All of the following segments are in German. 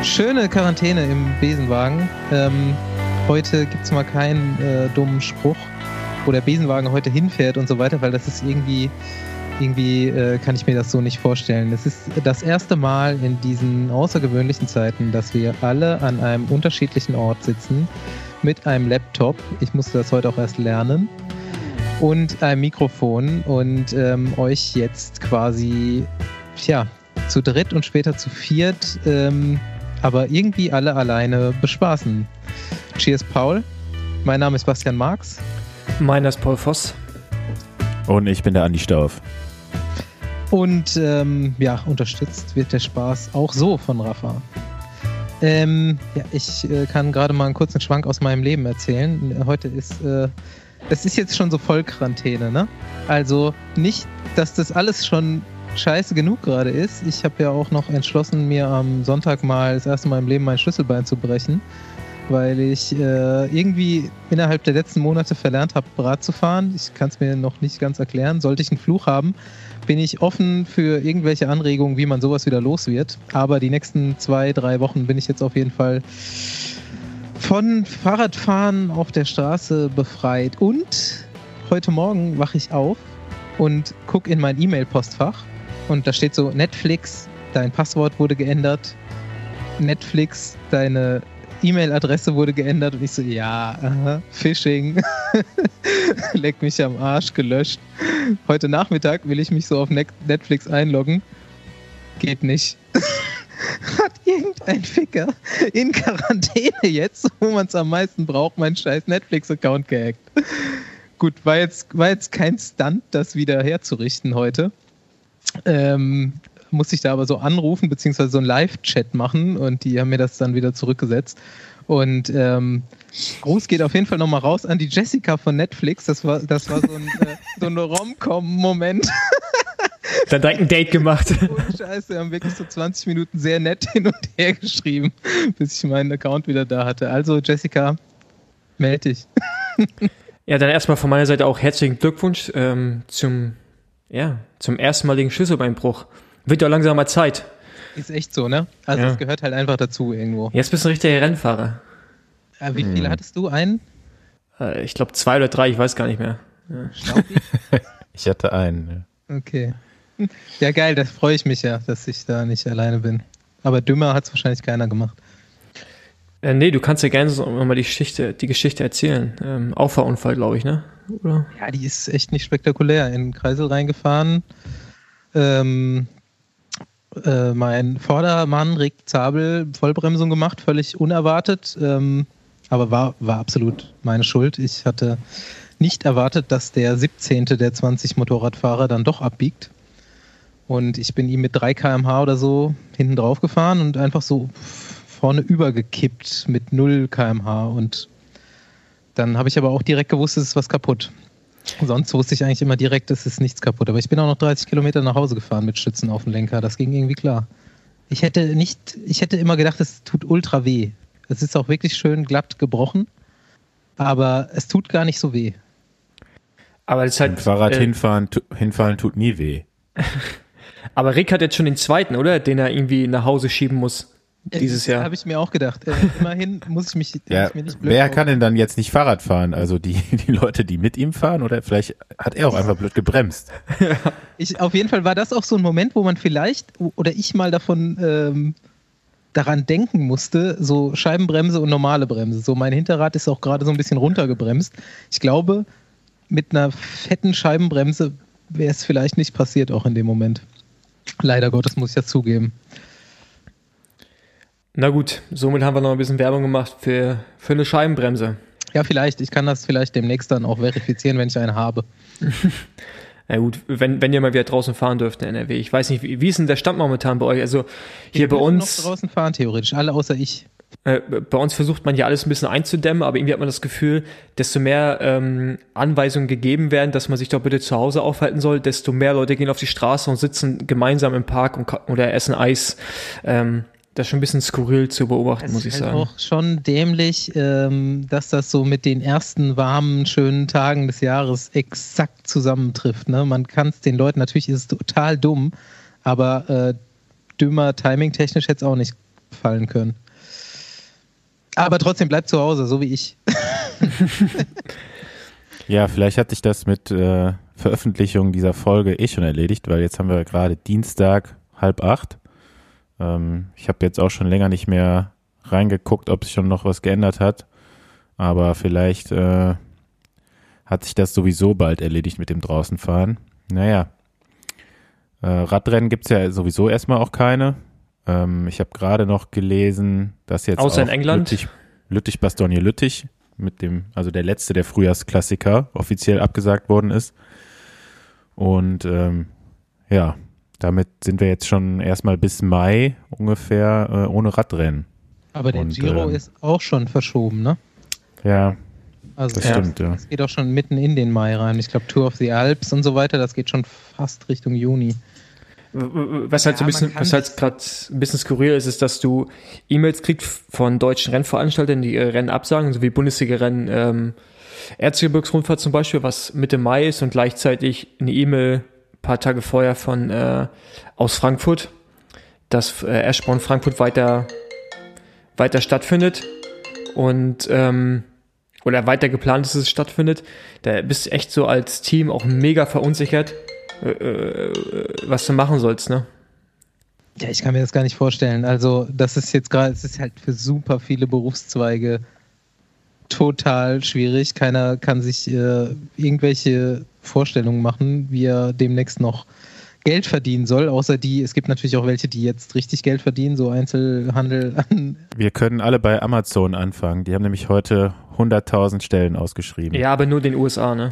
Schöne Quarantäne im Besenwagen. Heute gibt es mal keinen dummen Spruch, wo der Besenwagen heute hinfährt und so weiter, weil das ist irgendwie kann ich mir das so nicht vorstellen. Es ist das erste Mal in diesen außergewöhnlichen Zeiten, dass wir alle an einem unterschiedlichen Ort sitzen, mit einem Laptop, ich musste das heute auch erst lernen, und einem Mikrofon und euch jetzt quasi, zu dritt und später zu viert, aber irgendwie alle alleine bespaßen. Cheers, Paul. Mein Name ist Bastian Marx. Meiner ist Paul Voss. Und ich bin der Andi Stauf. Und unterstützt wird der Spaß auch so von Rafa. Ich kann gerade mal einen kurzen Schwank aus meinem Leben erzählen. Heute ist, es ist jetzt schon so Vollquarantäne, ne? Also nicht, dass das alles schon scheiße genug gerade ist. Ich habe ja auch noch entschlossen, mir am Sonntag mal das erste Mal im Leben mein Schlüsselbein zu brechen, weil ich irgendwie innerhalb der letzten Monate verlernt habe, Rad zu fahren. Ich kann es mir noch nicht ganz erklären. Sollte ich einen Fluch haben, bin ich offen für irgendwelche Anregungen, wie man sowas wieder los wird. Aber die nächsten 2-3 Wochen bin ich jetzt auf jeden Fall von Fahrradfahren auf der Straße befreit. Und heute Morgen wache ich auf und gucke in mein E-Mail-Postfach. Und da steht so: Netflix, dein Passwort wurde geändert. Netflix, deine E-Mail-Adresse wurde geändert. Und ich so, Phishing. Leck mich am Arsch, gelöscht. Heute Nachmittag will ich mich so auf Netflix einloggen. Geht nicht. Hat irgendein Ficker in Quarantäne jetzt, wo man es am meisten braucht, meinen scheiß Netflix-Account gehackt. Gut, war jetzt kein Stunt, das wieder herzurichten heute. Musste ich da aber so anrufen, beziehungsweise so einen Live-Chat machen, und die haben mir das dann wieder zurückgesetzt. Und Gruß geht auf jeden Fall nochmal raus an die Jessica von Netflix. Das war so ein Rom-Com-Moment. Dann direkt ein Date gemacht. Oh, Scheiße, wir haben wirklich so 20 Minuten sehr nett hin und her geschrieben, bis ich meinen Account wieder da hatte. Also Jessica, melde dich. Ja, dann erstmal von meiner Seite auch herzlichen Glückwunsch zum erstmaligen Schlüsselbeinbruch. Wird ja langsam mal Zeit. Ist echt so, ne? Also es gehört halt einfach dazu irgendwo. Jetzt bist du ein richtiger Rennfahrer. Wie viele hattest du? Einen? Ich glaube 2 oder 3, ich weiß gar nicht mehr. Ja. Ich hatte einen. Ja. Okay. Ja, geil, da freue ich mich ja, dass ich da nicht alleine bin. Aber dümmer hat es wahrscheinlich keiner gemacht. Nee, du kannst ja gerne so nochmal die Geschichte erzählen. Auffahrunfall, glaube ich, ne? Oder? Ja, die ist echt nicht spektakulär. In den Kreisel reingefahren. Mein Vordermann, Rick Zabel, Vollbremsung gemacht, völlig unerwartet. Aber war absolut meine Schuld. Ich hatte nicht erwartet, dass der 17. der 20 Motorradfahrer dann doch abbiegt. Und ich bin ihm mit 3 km/h oder so hinten drauf gefahren und einfach so vorne übergekippt mit 0 km/h. Und dann habe ich aber auch direkt gewusst, es ist was kaputt. Sonst wusste ich eigentlich immer direkt, es ist nichts kaputt. Aber ich bin auch noch 30 Kilometer nach Hause gefahren mit Stützen auf dem Lenker. Das ging irgendwie klar. Ich hätte immer gedacht, es tut ultra weh. Es ist auch wirklich schön glatt gebrochen. Aber es tut gar nicht so weh. Aber das ist halt, Mit Fahrrad hinfahren tut nie weh. Aber Rick hat jetzt schon den zweiten, oder? Den er irgendwie nach Hause schieben muss dieses Jahr. Habe ich mir auch gedacht. Immerhin muss ich mich nicht blöd wer kann denn dann jetzt nicht Fahrrad fahren? Also die Leute, die mit ihm fahren? Oder vielleicht hat er auch einfach blöd gebremst? Auf jeden Fall war das auch so ein Moment, wo man vielleicht, oder ich mal daran denken musste, so Scheibenbremse und normale Bremse. So, mein Hinterrad ist auch gerade so ein bisschen runtergebremst. Ich glaube, mit einer fetten Scheibenbremse wäre es vielleicht nicht passiert, auch in dem Moment. Leider Gottes, muss ich ja zugeben. Na gut, somit haben wir noch ein bisschen Werbung gemacht für eine Scheibenbremse. Ja, vielleicht. Ich kann das vielleicht demnächst dann auch verifizieren, wenn ich eine habe. Na gut, wenn ihr mal wieder draußen fahren dürft in NRW. Ich weiß nicht, wie ist denn der Stand momentan bei euch? Also hier bei uns noch draußen fahren, theoretisch. Alle außer ich. Bei uns versucht man ja alles ein bisschen einzudämmen, aber irgendwie hat man das Gefühl, desto mehr Anweisungen gegeben werden, dass man sich doch bitte zu Hause aufhalten soll, desto mehr Leute gehen auf die Straße und sitzen gemeinsam im Park oder essen Eis. Das ist schon ein bisschen skurril zu beobachten, muss ich sagen. Es ist auch schon dämlich, dass das so mit den ersten warmen, schönen Tagen des Jahres exakt zusammentrifft. Ne? Man kann es den Leuten, natürlich ist es total dumm, aber dümmer timing-technisch hätte es auch nicht fallen können. Aber trotzdem bleibt zu Hause, so wie ich. Ja, vielleicht hat sich das mit Veröffentlichung dieser Folge schon erledigt, weil jetzt haben wir gerade Dienstag 7:30. Ich habe jetzt auch schon länger nicht mehr reingeguckt, ob sich schon noch was geändert hat. Aber vielleicht hat sich das sowieso bald erledigt mit dem Draußenfahren. Naja, Radrennen gibt's ja sowieso erstmal auch keine. Ich habe gerade noch gelesen, dass jetzt außer auch in England Lüttich-Bastogne-Lüttich also der letzte der Frühjahrsklassiker offiziell abgesagt worden ist. Und ja, damit sind wir jetzt schon erstmal bis Mai ungefähr ohne Radrennen. Aber der Giro ist auch schon verschoben, ne? Ja, also das stimmt, ja. Das geht auch schon mitten in den Mai rein. Ich glaube, Tour of the Alps und so weiter, das geht schon fast Richtung Juni. Was halt so ein bisschen, was halt gerade ein bisschen skurril ist, ist, dass du E-Mails kriegst von deutschen Rennveranstaltern, die ihre Rennen absagen, so wie Bundesliga-Rennen Erzgebirgsrundfahrt zum Beispiel, was Mitte Mai ist, und gleichzeitig eine E-Mail ein paar Tage vorher von aus Frankfurt, dass Eschborn Frankfurt weiter stattfindet und oder weiter geplant ist, dass es stattfindet. Da bist du echt so als Team auch mega verunsichert, was du machen sollst, ne? Ja, ich kann mir das gar nicht vorstellen. Also das ist jetzt gerade, es ist halt für super viele Berufszweige total schwierig. Keiner kann sich irgendwelche Vorstellungen machen, wie er demnächst noch Geld verdienen soll, außer es gibt natürlich auch welche, die jetzt richtig Geld verdienen, so Einzelhandel an. Wir können alle bei Amazon anfangen. Die haben nämlich heute 100.000 Stellen ausgeschrieben. Ja, aber nur den USA, ne?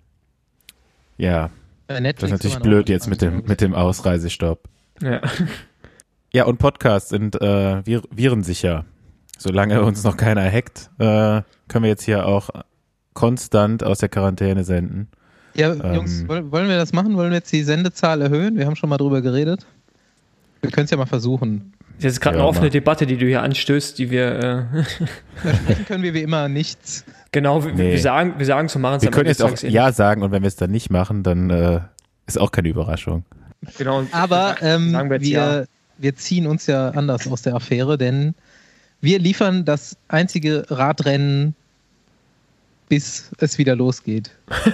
Ja. Netflix das ist natürlich blöd jetzt mit dem Ausreisestopp. Ja. Ja, und Podcasts sind virensicher. Solange uns noch keiner hackt, können wir jetzt hier auch konstant aus der Quarantäne senden. Ja, Jungs, wollen wir das machen? Wollen wir jetzt die Sendezahl erhöhen? Wir haben schon mal drüber geredet. Wir können es ja mal versuchen. Das ist gerade eine offene Debatte, die du hier anstößt, die wir... Versprechen können wir wie immer nichts. Genau, wir sagen so, machen es. Wir können jetzt auch Ja sagen, und wenn wir es dann nicht machen, dann ist auch keine Überraschung. Genau. Aber wir ziehen uns ja anders aus der Affäre, denn wir liefern das einzige Radrennen, bis es wieder losgeht.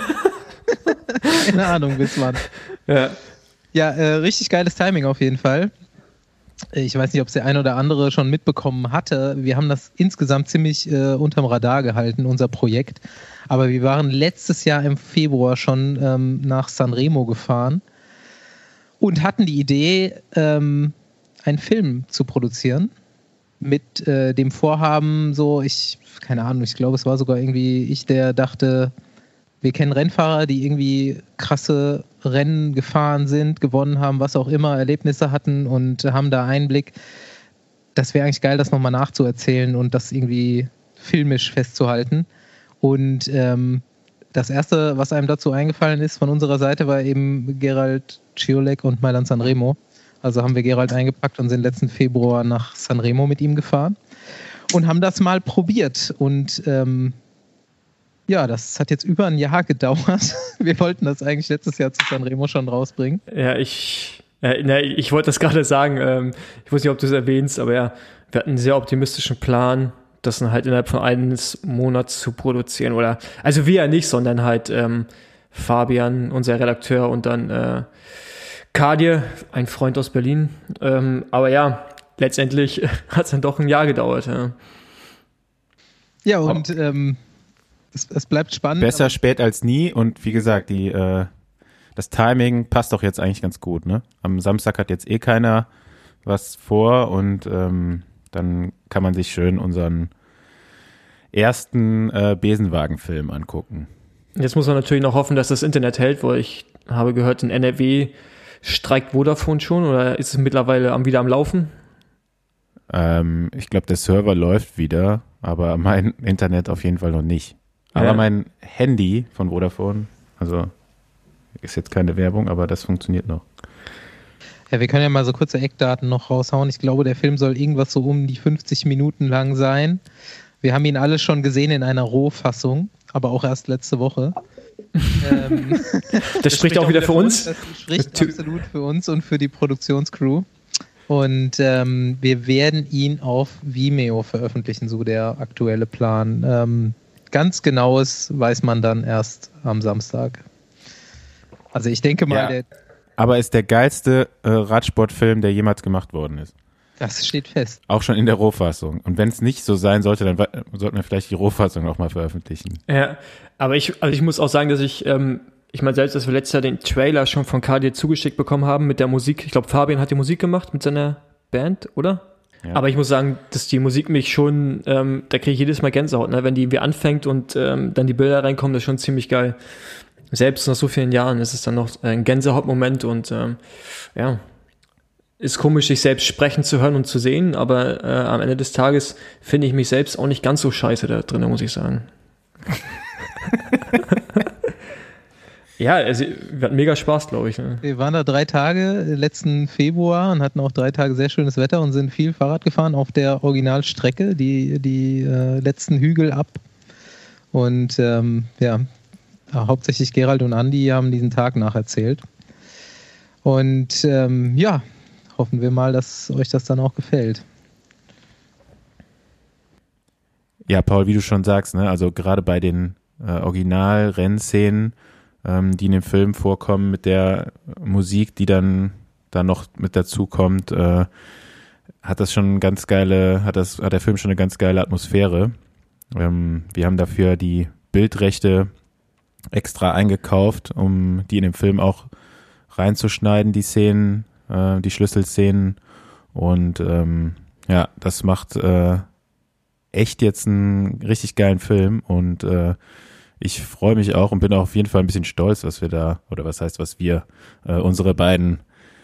Keine Ahnung, bis wann. Ja, richtig geiles Timing auf jeden Fall. Ich weiß nicht, ob es der ein oder andere schon mitbekommen hatte. Wir haben das insgesamt ziemlich unterm Radar gehalten, unser Projekt. Aber wir waren letztes Jahr im Februar schon nach Sanremo gefahren und hatten die Idee, einen Film zu produzieren. Mit dem Vorhaben, keine Ahnung, ich glaube, es war sogar irgendwie ich, der dachte, wir kennen Rennfahrer, die irgendwie krasse Rennen gefahren sind, gewonnen haben, was auch immer, Erlebnisse hatten und haben da Einblick. Das wäre eigentlich geil, das nochmal nachzuerzählen und das irgendwie filmisch festzuhalten. Und das Erste, was einem dazu eingefallen ist von unserer Seite, war eben Gerald Ciolek und Milan Sanremo. Also haben wir Gerald eingepackt und sind letzten Februar nach Sanremo mit ihm gefahren und haben das mal probiert. Und ja, das hat jetzt über ein Jahr gedauert. Wir wollten das eigentlich letztes Jahr zu Sanremo schon rausbringen. Ja, ich wollte das gerade sagen. Ich weiß nicht, ob du es erwähnst, aber ja, wir hatten einen sehr optimistischen Plan, das dann halt innerhalb von eines Monats zu produzieren. Also wir ja nicht, sondern halt Fabian, unser Redakteur, und dann Kadir, ein Freund aus Berlin. Aber ja, letztendlich hat es dann doch ein Jahr gedauert. Ja, und es bleibt spannend. Besser spät als nie, und wie gesagt, das Timing passt doch jetzt eigentlich ganz gut, ne? Am Samstag hat jetzt keiner was vor, und dann kann man sich schön unseren ersten Besenwagen-Film angucken. Jetzt muss man natürlich noch hoffen, dass das Internet hält, weil ich habe gehört, in NRW streikt Vodafone schon, oder ist es mittlerweile wieder am Laufen? Ich glaube, der Server läuft wieder, aber mein Internet auf jeden Fall noch nicht. Aber mein Handy von Vodafone, also ist jetzt keine Werbung, aber das funktioniert noch. Ja, wir können ja mal so kurze Eckdaten noch raushauen. Ich glaube, der Film soll irgendwas so um die 50 Minuten lang sein. Wir haben ihn alle schon gesehen in einer Rohfassung, aber auch erst letzte Woche. Das spricht auch wieder für uns. Das spricht absolut für uns und für die Produktionscrew. Und wir werden ihn auf Vimeo veröffentlichen, so der aktuelle Plan. Ganz genaues weiß man dann erst am Samstag. Also ich denke mal, Ja. Aber ist der geilste Radsportfilm, der jemals gemacht worden ist. Das steht fest. Auch schon in der Rohfassung. Und wenn es nicht so sein sollte, dann sollten wir vielleicht die Rohfassung auch mal veröffentlichen. Ja, aber ich muss auch sagen, dass ich meine selbst, dass wir letztes Jahr den Trailer schon von KD zugeschickt bekommen haben mit der Musik. Ich glaube, Fabian hat die Musik gemacht mit seiner Band, oder? Ja. Aber ich muss sagen, dass die Musik mich schon, da kriege ich jedes Mal Gänsehaut, ne? Wenn die wie anfängt und dann die Bilder reinkommen, das ist schon ziemlich geil. Selbst nach so vielen Jahren ist es dann noch ein Gänsehautmoment und ja, ist komisch, sich selbst sprechen zu hören und zu sehen, aber am Ende des Tages finde ich mich selbst auch nicht ganz so scheiße da drin, muss ich sagen. Ja, also, wir hatten mega Spaß, glaube ich. Ne? Wir waren da 3 Tage letzten Februar und hatten auch 3 Tage sehr schönes Wetter und sind viel Fahrrad gefahren auf der Originalstrecke, die letzten Hügel ab. Und ja, hauptsächlich Gerald und Andi haben diesen Tag nacherzählt. Und ja, hoffen wir mal, dass euch das dann auch gefällt. Ja, Paul, wie du schon sagst, ne, also gerade bei den Original-Rennszenen, die in dem Film vorkommen, mit der Musik, die dann noch mit dazu kommt, hat das schon ganz geile, hat der Film schon eine ganz geile Atmosphäre. Wir haben dafür die Bildrechte extra eingekauft, um die in dem Film auch reinzuschneiden, die Szenen, die Schlüsselszenen. Und ja, das macht echt jetzt einen richtig geilen Film und ich freue mich auch und bin auch auf jeden Fall ein bisschen stolz, was wir unsere beiden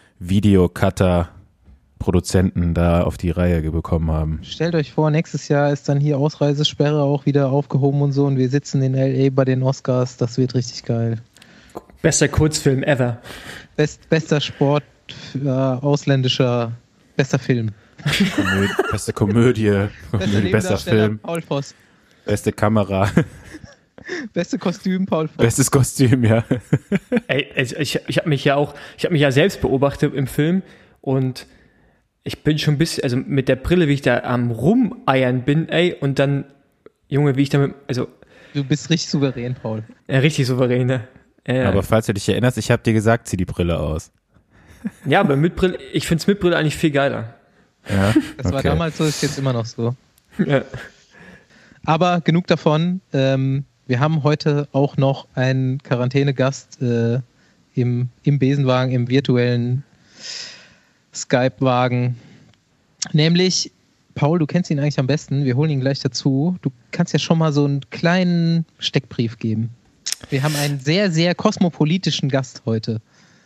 Videocutter-Produzenten da auf die Reihe bekommen haben. Stellt euch vor, nächstes Jahr ist dann hier Ausreisesperre auch wieder aufgehoben und so und wir sitzen in L.A. bei den Oscars, das wird richtig geil. Bester Kurzfilm ever. Bester Sport, ausländischer, bester Film. Beste Komödie, bester Film, Paul Voss. beste Kamera, Beste Kostüm, Paul Voss. bestes Kostüm, ja. Ey, ich habe mich ja selbst beobachtet im Film und ich bin schon ein bisschen, also mit der Brille, wie ich da am Rumeiern bin, ey, und dann, Junge, wie ich damit, also. Du bist richtig souverän, Paul. Richtig souverän, ne? Aber falls du dich erinnerst, ich habe dir gesagt, zieh die Brille aus. Ja, aber mit Brille, ich find's mit Brille eigentlich viel geiler. Ja, Das war damals so, ist jetzt immer noch so. Ja. Aber genug davon. Wir haben heute auch noch einen Quarantänegast im Besenwagen, im virtuellen Skype-Wagen. Nämlich, Paul, du kennst ihn eigentlich am besten. Wir holen ihn gleich dazu. Du kannst ja schon mal so einen kleinen Steckbrief geben. Wir haben einen sehr, sehr kosmopolitischen Gast heute.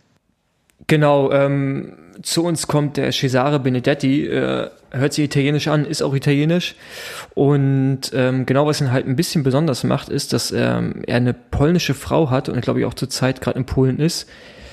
Genau, zu uns kommt der Cesare Benedetti, hört sich italienisch an, ist auch italienisch und genau, was ihn halt ein bisschen besonders macht, ist, dass er eine polnische Frau hat und ich glaube auch zurzeit gerade in Polen ist.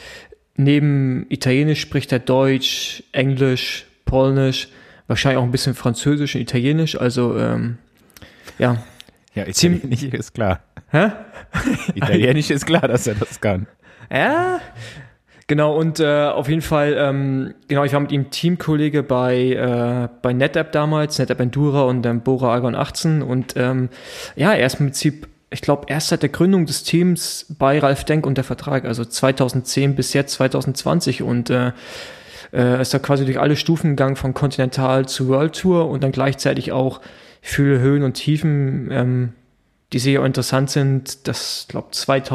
Neben Italienisch spricht er Deutsch, Englisch, Polnisch, wahrscheinlich auch ein bisschen Französisch und Italienisch, also ja. Ja, Italienisch ist klar. Hä? Italienisch ist klar, dass er das kann. Ja, genau, und auf jeden Fall, genau, ich war mit ihm Teamkollege bei NetApp damals, NetApp Endura und dann Bora Argon 18 und ja, er ist im Prinzip, ich glaube, erst seit der Gründung des Teams bei Ralf Denk und der Vertrag, also 2010 bis jetzt 2020 und ist da quasi durch alle Stufen gegangen von Continental zu World Tour und dann gleichzeitig auch viele Höhen und Tiefen, die sehr interessant sind. Das, glaube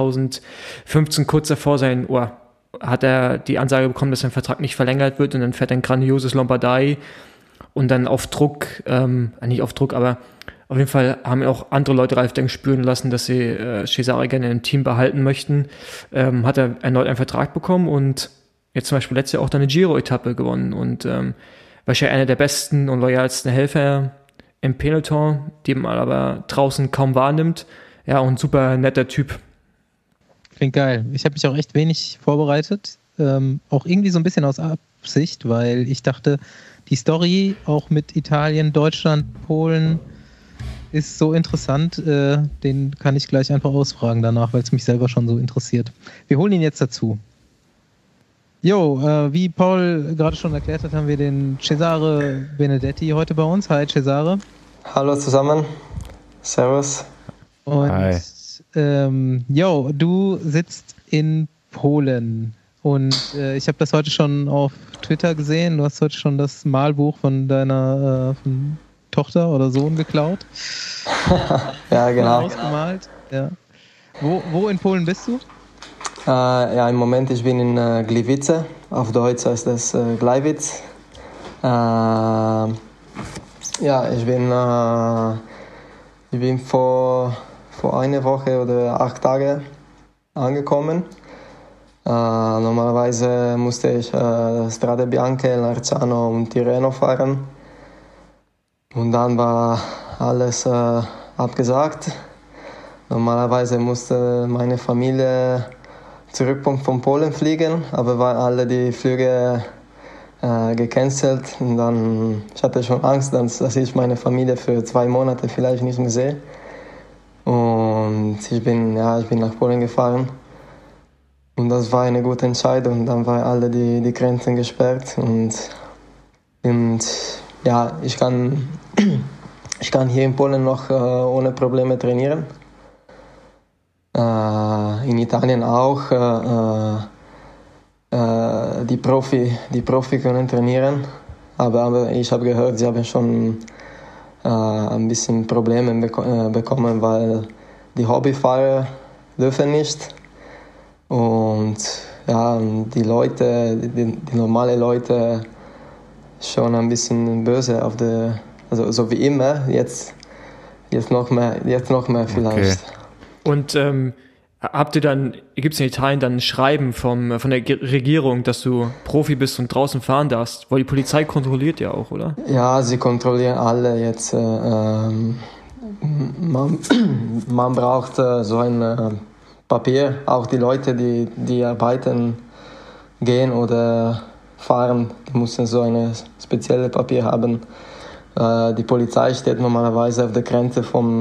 2015 kurz davor hat er die Ansage bekommen, dass sein Vertrag nicht verlängert wird und dann fährt ein grandioses Lombardei und dann auf Druck, nicht auf Druck, aber auf jeden Fall haben auch andere Leute Ralf Denk spüren lassen, dass sie Cesare gerne im Team behalten möchten. Hat er erneut einen Vertrag bekommen und jetzt zum Beispiel letztes Jahr auch dann eine Giro-Etappe gewonnen und wahrscheinlich einer der besten und loyalsten Helfer im Peloton, die man aber draußen kaum wahrnimmt. Ja, und super netter Typ. Klingt geil. Ich habe mich auch echt wenig vorbereitet. Auch irgendwie so ein bisschen aus Absicht, weil ich dachte, die Story auch mit Italien, Deutschland, Polen ist so interessant. Den kann ich gleich einfach ausfragen danach, weil es mich selber schon so interessiert. Wir holen ihn jetzt dazu. Wie Paul gerade schon erklärt hat, haben wir den Cesare Benedetti heute bei uns. Hi Cesare. Hallo zusammen. Servus. Und Hi. Du sitzt in Polen und ich habe das heute schon auf Twitter gesehen. Du hast heute schon das Malbuch von deiner von Tochter oder Sohn geklaut. Ja, genau. Ausgemalt. Ja. Wo in Polen bist du? Im Moment ich bin in Gliwice. Auf Deutsch heißt das Gleiwitz. Ich bin vor einer Woche oder 8 Tagen angekommen. Normalerweise musste ich Strade Bianche, Larzano und Tirreno fahren. Und dann war alles abgesagt. Normalerweise musste meine Familie zurück von Polen fliegen, aber waren alle die Flüge gecancelt. Und dann, ich hatte schon Angst, dass ich meine Familie für 2 Monate vielleicht nicht mehr sehe. Und ich bin nach Polen gefahren. Und das war eine gute Entscheidung. Dann waren alle die Grenzen gesperrt. Und ich kann hier in Polen noch ohne Probleme trainieren. In Italien auch. Die Profi können trainieren. Aber ich habe gehört, sie haben schon ein bisschen Probleme bekommen, weil die Hobbyfahrer dürfen nicht. Und ja, die Leute, die normalen Leute, schon ein bisschen böse also so wie immer, jetzt noch mehr vielleicht. Okay. Und gibt es in Italien dann ein Schreiben von der Regierung, dass du Profi bist und draußen fahren darfst? Weil die Polizei kontrolliert ja auch, oder? Ja, sie kontrollieren alle jetzt. Man braucht so ein Papier, auch die Leute, die arbeiten gehen oder fahren, die müssen so ein spezielles Papier haben. Die Polizei steht normalerweise auf der Grenze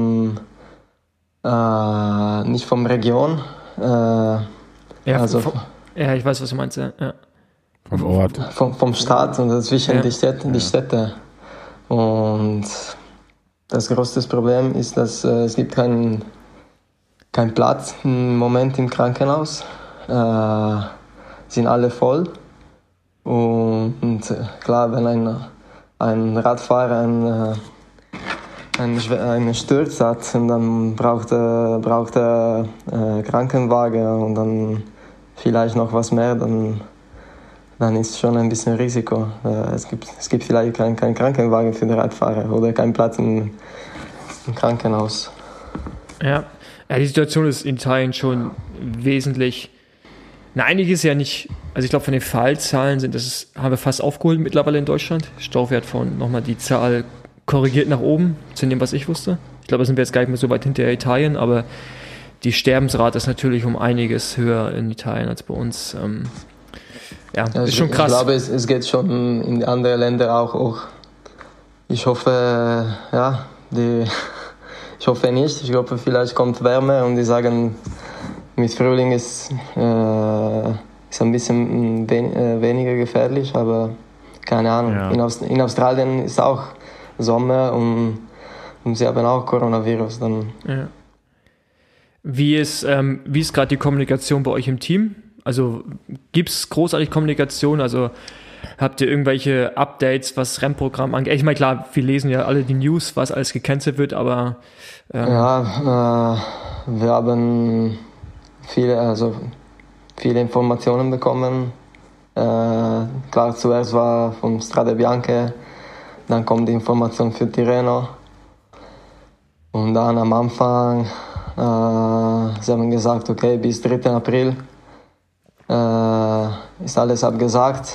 nicht vom Region. Ich weiß, was du meinst. Ja. Vom Ort. Vom Staat und dazwischen die Städte. Und das größte Problem ist, dass es gibt keinen Platz im Moment im Krankenhaus. Sind alle voll. Und klar, wenn ein Radfahrer einen Sturz hat, und dann braucht er Krankenwagen und dann vielleicht noch was mehr, dann ist schon ein bisschen Risiko. Es gibt vielleicht keinen Krankenwagen für den Radfahrer oder keinen Platz im Krankenhaus. Ja, die Situation ist in Italien schon wesentlich. Einiges ja nicht. Also ich glaube, von den Fallzahlen haben wir fast aufgeholt mittlerweile in Deutschland. Staufe hat vorhin nochmal die Zahl korrigiert nach oben, zu dem, was ich wusste. Ich glaube, da sind wir jetzt gar nicht mehr so weit hinter Italien, aber die Sterbensrate ist natürlich um einiges höher in Italien als bei uns. Ist schon krass. Ich glaube, es geht schon in die anderen Länder auch hoch. Ich hoffe, ich hoffe nicht. Ich glaube, vielleicht kommt Wärme und die sagen, mit Frühling ist ein bisschen weniger gefährlich, aber keine Ahnung. Ja. In Australien ist auch Sommer und sie haben auch Coronavirus. Dann. Ja. Wie ist gerade die Kommunikation bei euch im Team? Also gibt es großartig Kommunikation? Also habt ihr irgendwelche Updates, was das Rennprogramm angeht? Ich meine, klar, wir lesen ja alle die News, was alles gecancelt wird, aber wir haben viele Informationen bekommen. Klar, zuerst war von Strade Bianche, dann kommt die Information für Tirreno. Und dann am Anfang, sie haben gesagt, okay, bis 3. April ist alles abgesagt.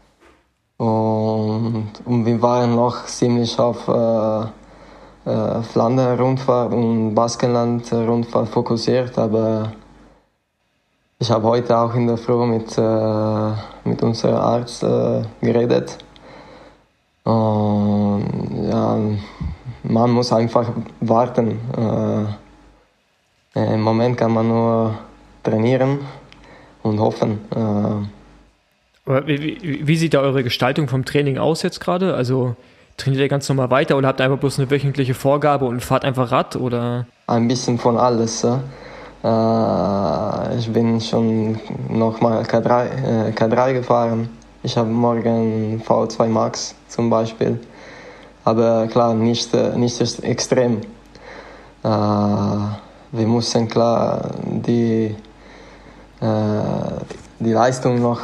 Und wir waren noch ziemlich auf Flandern-Rundfahrt und Baskenland-Rundfahrt fokussiert, aber ich habe heute auch in der Früh mit unserem Arzt geredet. Und ja, man muss einfach warten. Im Moment kann man nur trainieren und hoffen. Aber wie sieht da eure Gestaltung vom Training aus jetzt gerade? Also trainiert ihr ganz normal weiter oder habt ihr einfach bloß eine wöchentliche Vorgabe und fahrt einfach Rad? Oder? Ein bisschen von alles. Ich bin schon nochmal K3 gefahren. Ich habe morgen V2 Max zum Beispiel. Aber klar, nicht extrem. Wir müssen klar die Leistung noch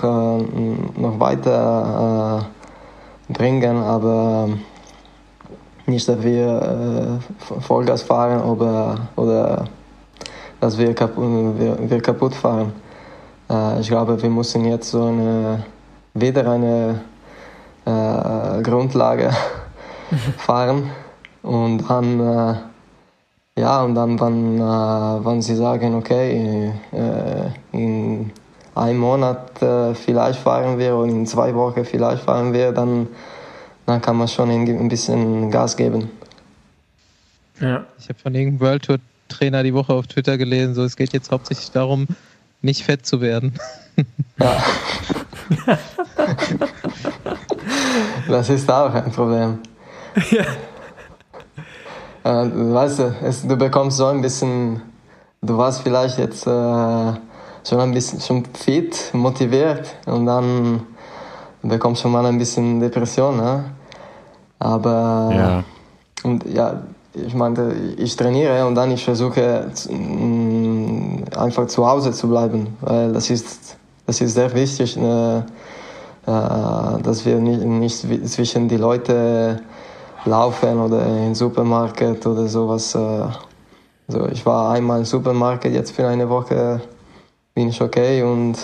weiter bringen, aber nicht, dass wir Vollgas fahren oder dass wir kaputt fahren. Ich glaube, wir müssen jetzt wieder eine Grundlage fahren und dann wenn sie sagen, okay, in einem Monat vielleicht fahren wir und in 2 Wochen vielleicht fahren wir, dann kann man schon ein bisschen Gas geben. Ja. Ich habe von irgendeinem World Tour Trainer die Woche auf Twitter gelesen, so es geht jetzt hauptsächlich darum, nicht fett zu werden. Ja. Das ist auch ein Problem. Ja. Weißt du bekommst so ein bisschen, du warst vielleicht jetzt schon ein bisschen schon fit, motiviert und dann bekommst du schon mal ein bisschen Depression. Ne? Aber ja. Und ja, ich meinte, ich trainiere und dann ich versuche einfach zu Hause zu bleiben, weil das ist sehr wichtig, dass wir nicht zwischen die Leute laufen oder im Supermarkt oder sowas. So, ich war einmal im Supermarkt jetzt für eine Woche, bin ich okay und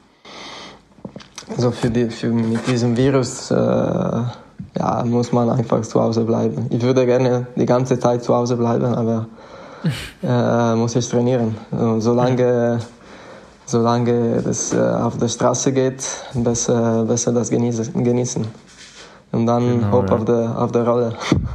so mit diesem Virus muss man einfach zu Hause bleiben. Ich würde gerne die ganze Zeit zu Hause bleiben, aber muss ich trainieren. Solange das auf der Straße geht, besser das genießen. Und dann genau, hopp auf der Rolle.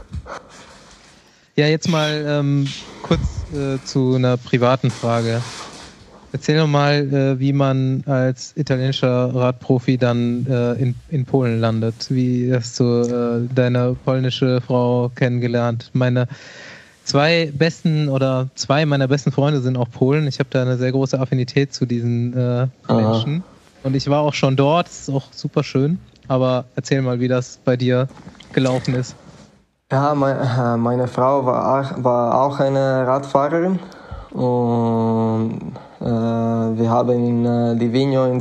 Ja, jetzt mal kurz zu einer privaten Frage. Erzähl doch mal, wie man als italienischer Radprofi dann in Polen landet. Wie hast du deine polnische Frau kennengelernt? Zwei meiner besten Freunde sind auch Polen. Ich habe da eine sehr große Affinität zu diesen Menschen. Und ich war auch schon dort. Das ist auch super schön. Aber erzähl mal, wie das bei dir gelaufen ist. Ja, meine Frau war auch eine Radfahrerin. Und wir haben in Livigno in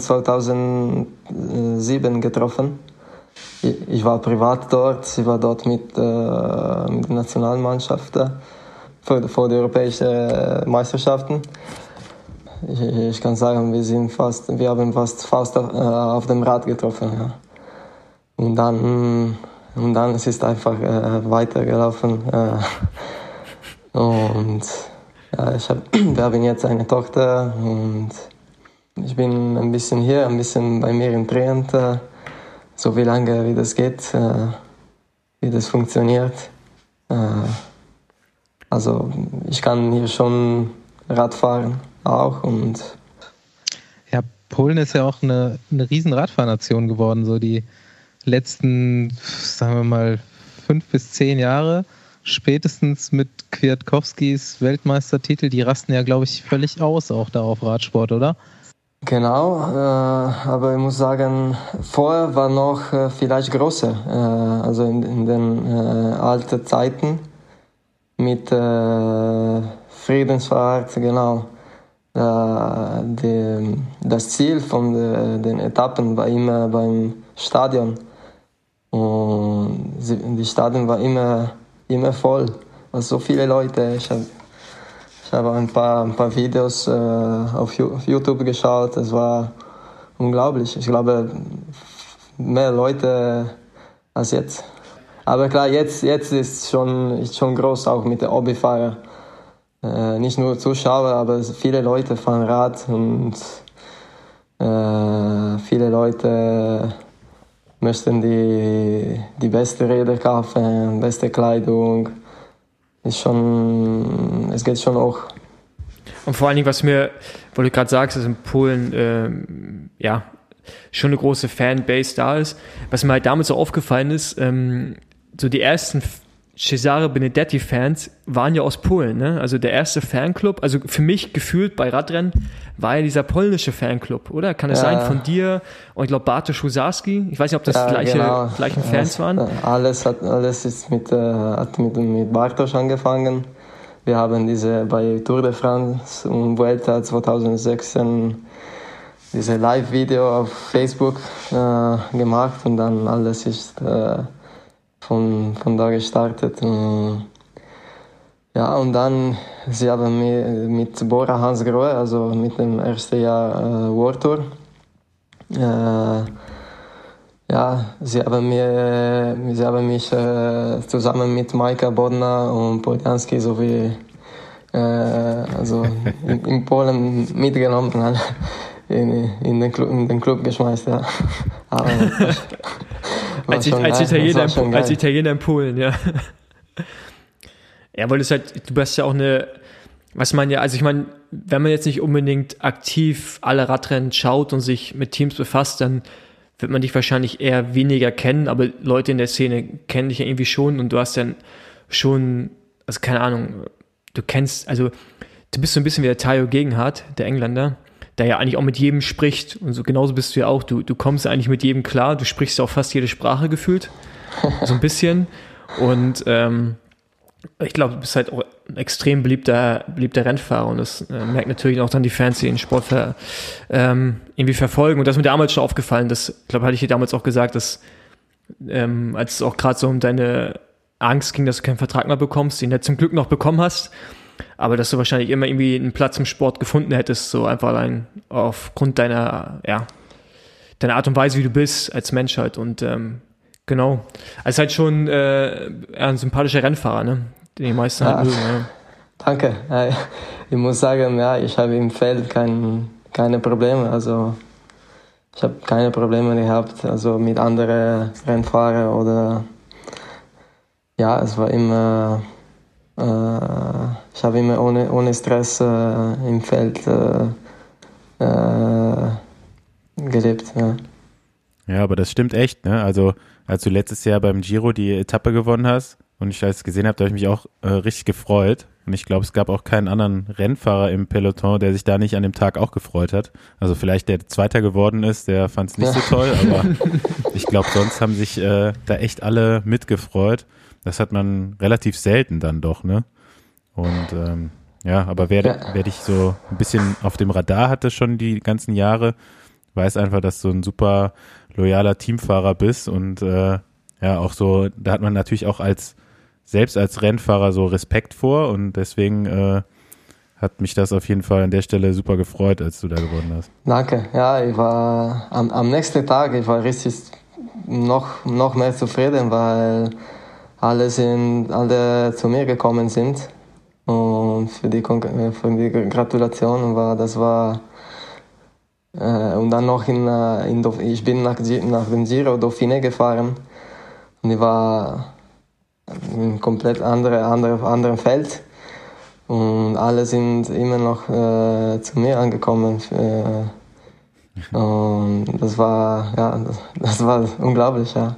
2007 getroffen. Ich war privat dort, sie war dort mit der Nationalmannschaft vor den europäischen Meisterschaften. Ich kann sagen, wir haben fast auf dem Rad getroffen. Ja. Und dann es ist einfach weitergelaufen. Und ja, wir haben jetzt eine Tochter und ich bin ein bisschen hier, ein bisschen bei mir im Training, so wie lange wie das geht, wie das funktioniert. Also ich kann hier schon Rad fahren auch und ja, Polen ist ja auch eine riesen Radfahrnation geworden, so die letzten, sagen wir mal, 5 bis 10 Jahre. Spätestens mit Kwiatkowskis Weltmeistertitel, die rasten ja, glaube ich, völlig aus, auch da auf Radsport, oder? Genau, aber ich muss sagen, vorher war noch vielleicht größer, also in den alten Zeiten mit Friedensfahrt, genau. Das Ziel von den Etappen war immer beim Stadion und die Stadion war immer voll, also so viele Leute. Ich habe ein paar Videos auf YouTube geschaut, es war unglaublich. Ich glaube, mehr Leute als jetzt. Aber klar, jetzt ist schon groß, auch mit den Hobbyfahrern. Nicht nur Zuschauer, aber viele Leute fahren Rad und viele Leute möchten die beste Räder kaufen, beste Kleidung. Es geht schon auch. Und vor allen Dingen, weil du gerade sagst, ist in Polen, schon eine große Fanbase da ist. Was mir halt damals so aufgefallen ist, so die ersten Cesare Benedetti-Fans waren ja aus Polen, ne? Also der erste Fanclub, also für mich gefühlt bei Radrennen, war ja dieser polnische Fanclub, oder? Kann es sein, von dir und ich glaube Bartosz Husarski? Ich weiß nicht, ob das gleichen Fans waren. Alles ist hat mit Bartosz angefangen. Wir haben bei Tour de France und Vuelta 2016 diese Live-Video auf Facebook gemacht und dann alles ist von da gestartet. Ja, und dann, sie haben mit Bora Hansgrohe, also mit dem ersten Jahr World Tour, sie haben mich zusammen mit Majka Bodnar und Poljanski sowie in Polen mitgenommen, in den Club geschmeißt, ja. Aber als Italiener in Polen, ja. Ja, weil du bist ja auch also ich meine, wenn man jetzt nicht unbedingt aktiv alle Radrennen schaut und sich mit Teams befasst, dann wird man dich wahrscheinlich eher weniger kennen, aber Leute in der Szene kennen dich ja irgendwie schon und du hast dann schon, also keine Ahnung, du bist so ein bisschen wie der Tayo Gegenhardt, der Engländer, der ja eigentlich auch mit jedem spricht und so genauso bist du ja auch, du kommst eigentlich mit jedem klar, du sprichst auch fast jede Sprache gefühlt, so ein bisschen und ich glaube, du bist halt auch ein extrem beliebter Rennfahrer und das merkt natürlich auch dann die Fans, die den Sport irgendwie verfolgen und das ist mir damals schon aufgefallen, das, glaube hatte ich dir damals auch gesagt, dass als es auch gerade so um deine Angst ging, dass du keinen Vertrag mehr bekommst, den du zum Glück noch bekommen hast, aber dass du wahrscheinlich immer irgendwie einen Platz im Sport gefunden hättest, so einfach allein aufgrund deiner Art und Weise, wie du bist als Mensch halt und genau. Also halt schon ein sympathischer Rennfahrer, ne? Den die meisten halt mögen, ja. Danke. Ich muss sagen, ja, ich habe im Feld keine Probleme. Also ich habe keine Probleme gehabt, also mit anderen Rennfahrern oder ja, es war immer ich habe immer ohne Stress im Feld gelebt. Ja. Ja, aber das stimmt echt, ne? Also als du letztes Jahr beim Giro die Etappe gewonnen hast und ich das gesehen habe, da habe ich mich auch richtig gefreut. Und ich glaube, es gab auch keinen anderen Rennfahrer im Peloton, der sich da nicht an dem Tag auch gefreut hat. Also vielleicht der Zweiter geworden ist, der fand es nicht so toll, aber ich glaube, sonst haben sich da echt alle mitgefreut. Das hat man relativ selten dann doch, ne? Und aber wer dich so ein bisschen auf dem Radar hatte schon die ganzen Jahre, weiß einfach, dass du ein super loyaler Teamfahrer bist und auch so, da hat man natürlich auch selbst als Rennfahrer so Respekt vor und deswegen hat mich das auf jeden Fall an der Stelle super gefreut, als du da gewonnen hast. Danke, ja, ich war am nächsten Tag, ich war richtig noch mehr zufrieden, weil alle zu mir gekommen sind und für die Gratulation und dann noch ich bin nach dem Giro Dauphiné gefahren und ich war in einem komplett anderen Feld und alle sind immer noch zu mir angekommen und das war unglaublich, ja.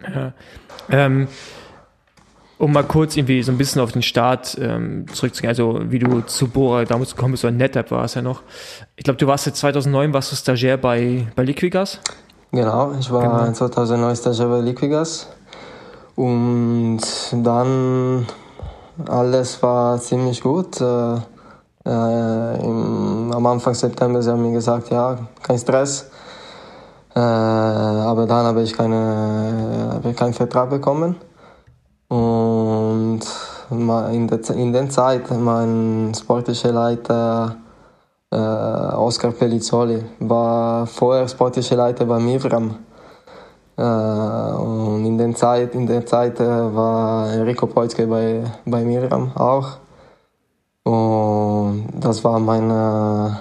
Um mal kurz irgendwie so ein bisschen auf den Start zurückzugehen, also wie du zu Bora damals gekommen bist, oder NetApp war es ja noch. Ich glaube, du warst seit 2009 Stagiaire bei Liquigas? Genau, ich war 2009 Stagiaire bei Liquigas und dann alles war ziemlich gut. Am Anfang September sie haben mir gesagt, ja, kein Stress, aber dann habe ich keinen Vertrag bekommen. Und in der Zeit mein sportlicher Leiter Oscar Pellizzoli war vorher sportlicher Leiter bei Mivram und in der Zeit war Enrico Poizke bei Mivram auch und das war meine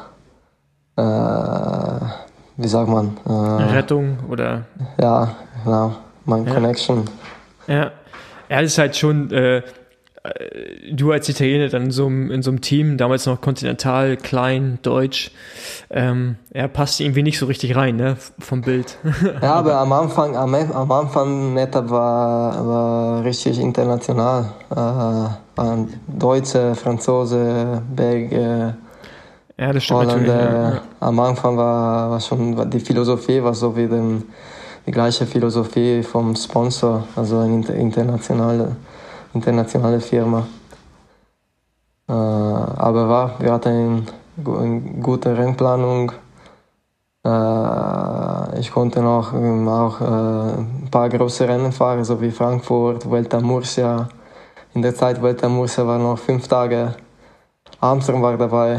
wie sagt man Rettung oder ja, genau, mein Connection. Ja. Er ist halt schon, du als Italiener dann in so einem Team, damals noch kontinental, klein, deutsch, passt irgendwie nicht so richtig rein, ne, vom Bild. Ja, aber am Anfang Meetup war richtig international. Waren Deutsche, Franzose, Belgier, ja, das stimmt Holländer. natürlich. Ja. Am Anfang war schon die Philosophie war so wie die gleiche Philosophie vom Sponsor, also eine internationale Firma. Aber wir hatten eine gute Rennplanung. Ich konnte auch ein paar große Rennen fahren, so wie Frankfurt, Vuelta a Murcia. In der Zeit Vuelta a Murcia war noch 5 Tage. Amsterdam war dabei.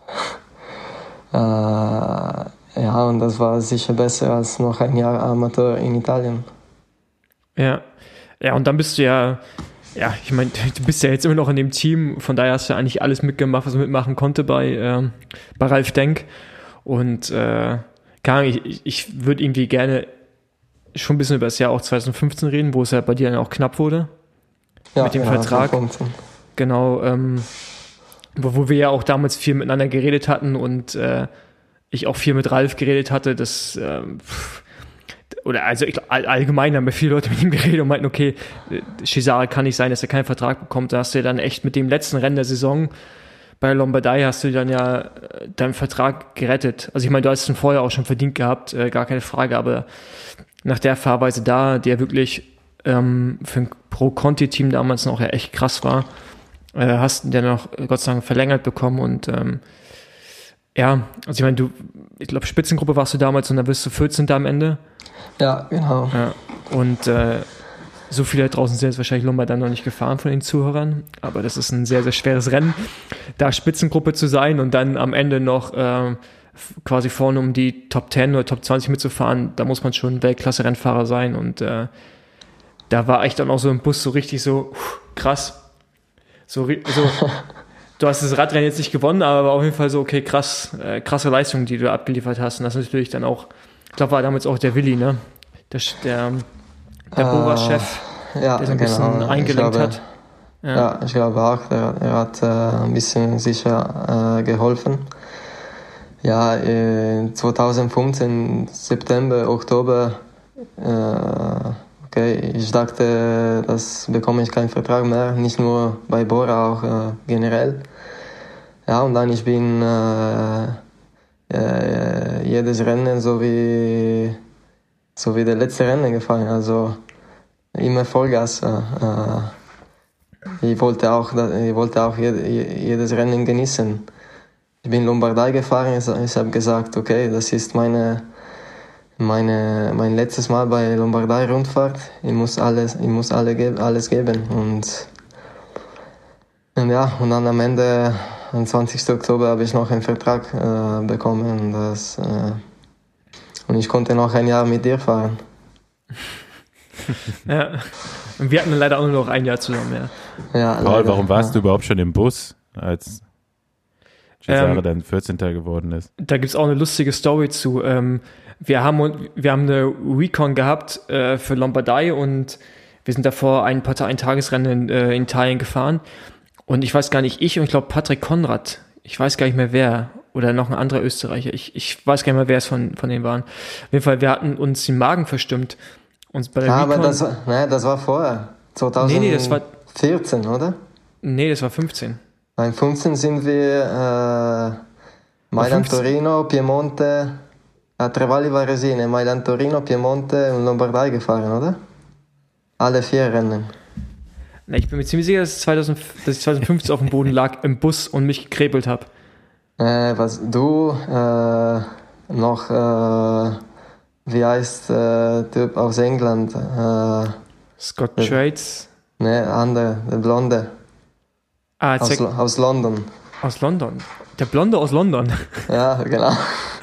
Ja, und das war sicher besser als noch ein Jahr Amateur in Italien. Ja, und dann bist du ja, ich meine, du bist ja jetzt immer noch in dem Team, von daher hast du ja eigentlich alles mitgemacht, was man mitmachen konnte bei Ralf Denk. Und keine Ahnung, ich würde irgendwie gerne schon ein bisschen über das Jahr auch 2015 reden, wo es ja bei dir dann auch knapp wurde. Ja, mit dem Vertrag. 2015. Genau, wo wir ja auch damals viel miteinander geredet hatten und ich auch viel mit Ralf geredet hatte, allgemein haben wir viele Leute mit ihm geredet und meinten, okay, Cesare kann nicht sein, dass er keinen Vertrag bekommt. Da hast du ja dann echt mit dem letzten Rennen der Saison bei Lombardei hast du dann ja deinen Vertrag gerettet. Also ich meine, du hast es vorher auch schon verdient gehabt, gar keine Frage, aber nach der Fahrweise da, die ja wirklich für ein Pro-Conti-Team damals noch ja echt krass war, hast du dann noch Gott sei Dank verlängert bekommen und also ich meine, ich glaube Spitzengruppe warst du damals und dann wirst du 14. am Ende. Ja, genau. Ja, und so viele da draußen sind jetzt wahrscheinlich Lombard dann noch nicht gefahren von den Zuhörern, aber das ist ein sehr, sehr schweres Rennen, da Spitzengruppe zu sein und dann am Ende noch quasi vorne um die Top 10 oder Top 20 mitzufahren, da muss man schon Weltklasse-Rennfahrer sein und da war echt dann auch so im Bus so richtig so krass. So, du hast das Radrennen jetzt nicht gewonnen, aber auf jeden Fall so, okay, krasse Leistung, die du abgeliefert hast. Und das ist natürlich dann auch, ich glaube, war damals auch der Willi, ne? Der Bora-Chef, der so ein bisschen eingelenkt hat. Ja, ich glaube auch, er hat ein bisschen sicher geholfen. Ja, 2015, September, Oktober, okay, ich dachte, das bekomme ich keinen Vertrag mehr, nicht nur bei Bora, auch generell. Ja, und dann ich bin jedes Rennen so wie der letzte Rennen gefahren, also immer Vollgas. Ich wollte auch jedes Rennen genießen. Ich bin Lombardei gefahren, ich habe gesagt, okay, das ist mein letztes Mal bei Lombardei-Rundfahrt. Ich muss alles geben. Und dann am Ende, am 20. Oktober, habe ich noch einen Vertrag bekommen. Und ich konnte noch ein Jahr mit dir fahren. Ja, und wir hatten leider auch nur noch ein Jahr zusammen, ja. Paul, warum warst du überhaupt schon im Bus, als Cesare dann 14. geworden ist? Da gibt es auch eine lustige Story zu. Wir haben eine Recon gehabt für Lombardei und wir sind davor ein Tagesrennen in Italien gefahren und ich weiß gar nicht, ich glaube Patrick Konrad, ich weiß gar nicht mehr wer oder noch ein anderer Österreicher, ich weiß gar nicht mehr, wer es von denen waren. Auf jeden Fall, wir hatten uns den Magen verstimmt. Und bei der aber das war vorher, 2014, nee, das war 14, oder? Nee, das war 15. Nein, 15 sind wir Mailand, Torino, Piemonte, Trevali Varesine, Mailand, Torino, Piemonte und Lombardei gefahren, oder? Alle 4 Rennen. Na, ich bin mir ziemlich sicher, dass ich 2015 auf dem Boden lag im Bus und mich gekrebelt habe. Was du noch, wie heißt der Typ aus England? Scott Trades? Ne, der Blonde. Aus London. Aus London? Der Blonde aus London? Ja, genau.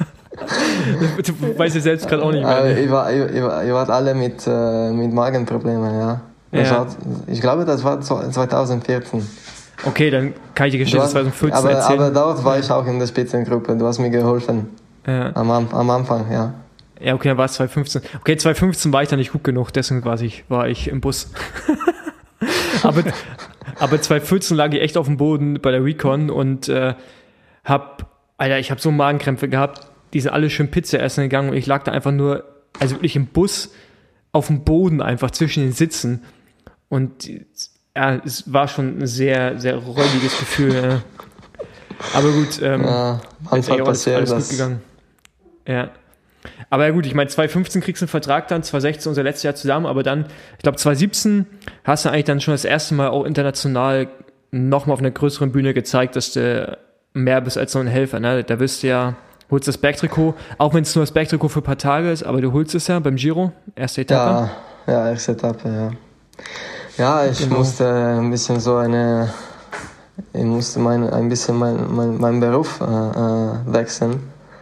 Du weißt ja selbst gerade auch nicht mehr. Ihr wart alle mit Magenproblemen, ja. Ich glaube, das war 2014. Okay, dann kann ich die Geschichte 2014 erzählen. Aber dort war ich auch in der Spitzengruppe. Du hast mir geholfen. Ja. Am Anfang, ja. Ja, okay, dann war es 2015. Okay, 2015 war ich da nicht gut genug, deswegen war ich im Bus. Aber 2014 lag ich echt auf dem Boden bei der Recon und ich habe so Magenkrämpfe gehabt, die sind alle schön Pizza essen gegangen und ich lag da einfach nur, also wirklich im Bus auf dem Boden einfach zwischen den Sitzen und ja, es war schon ein sehr, sehr räudiges Gefühl. Ja. Aber gut, ist alles gut gegangen. Ja. Aber ja gut, ich meine, 2015 kriegst du einen Vertrag dann, 2016 unser letztes Jahr zusammen, aber dann, ich glaube 2017 hast du eigentlich dann schon das erste Mal auch international nochmal auf einer größeren Bühne gezeigt, dass du mehr bist als so ein Helfer. Ne? Da wirst du ja, holst das Bergtrikot, auch wenn es nur das Bergtrikot für ein paar Tage ist, aber du holst es ja beim Giro, erste Etappe. Ja, erste Etappe, ja. Ja, ich musste ein bisschen meinen Beruf wechseln.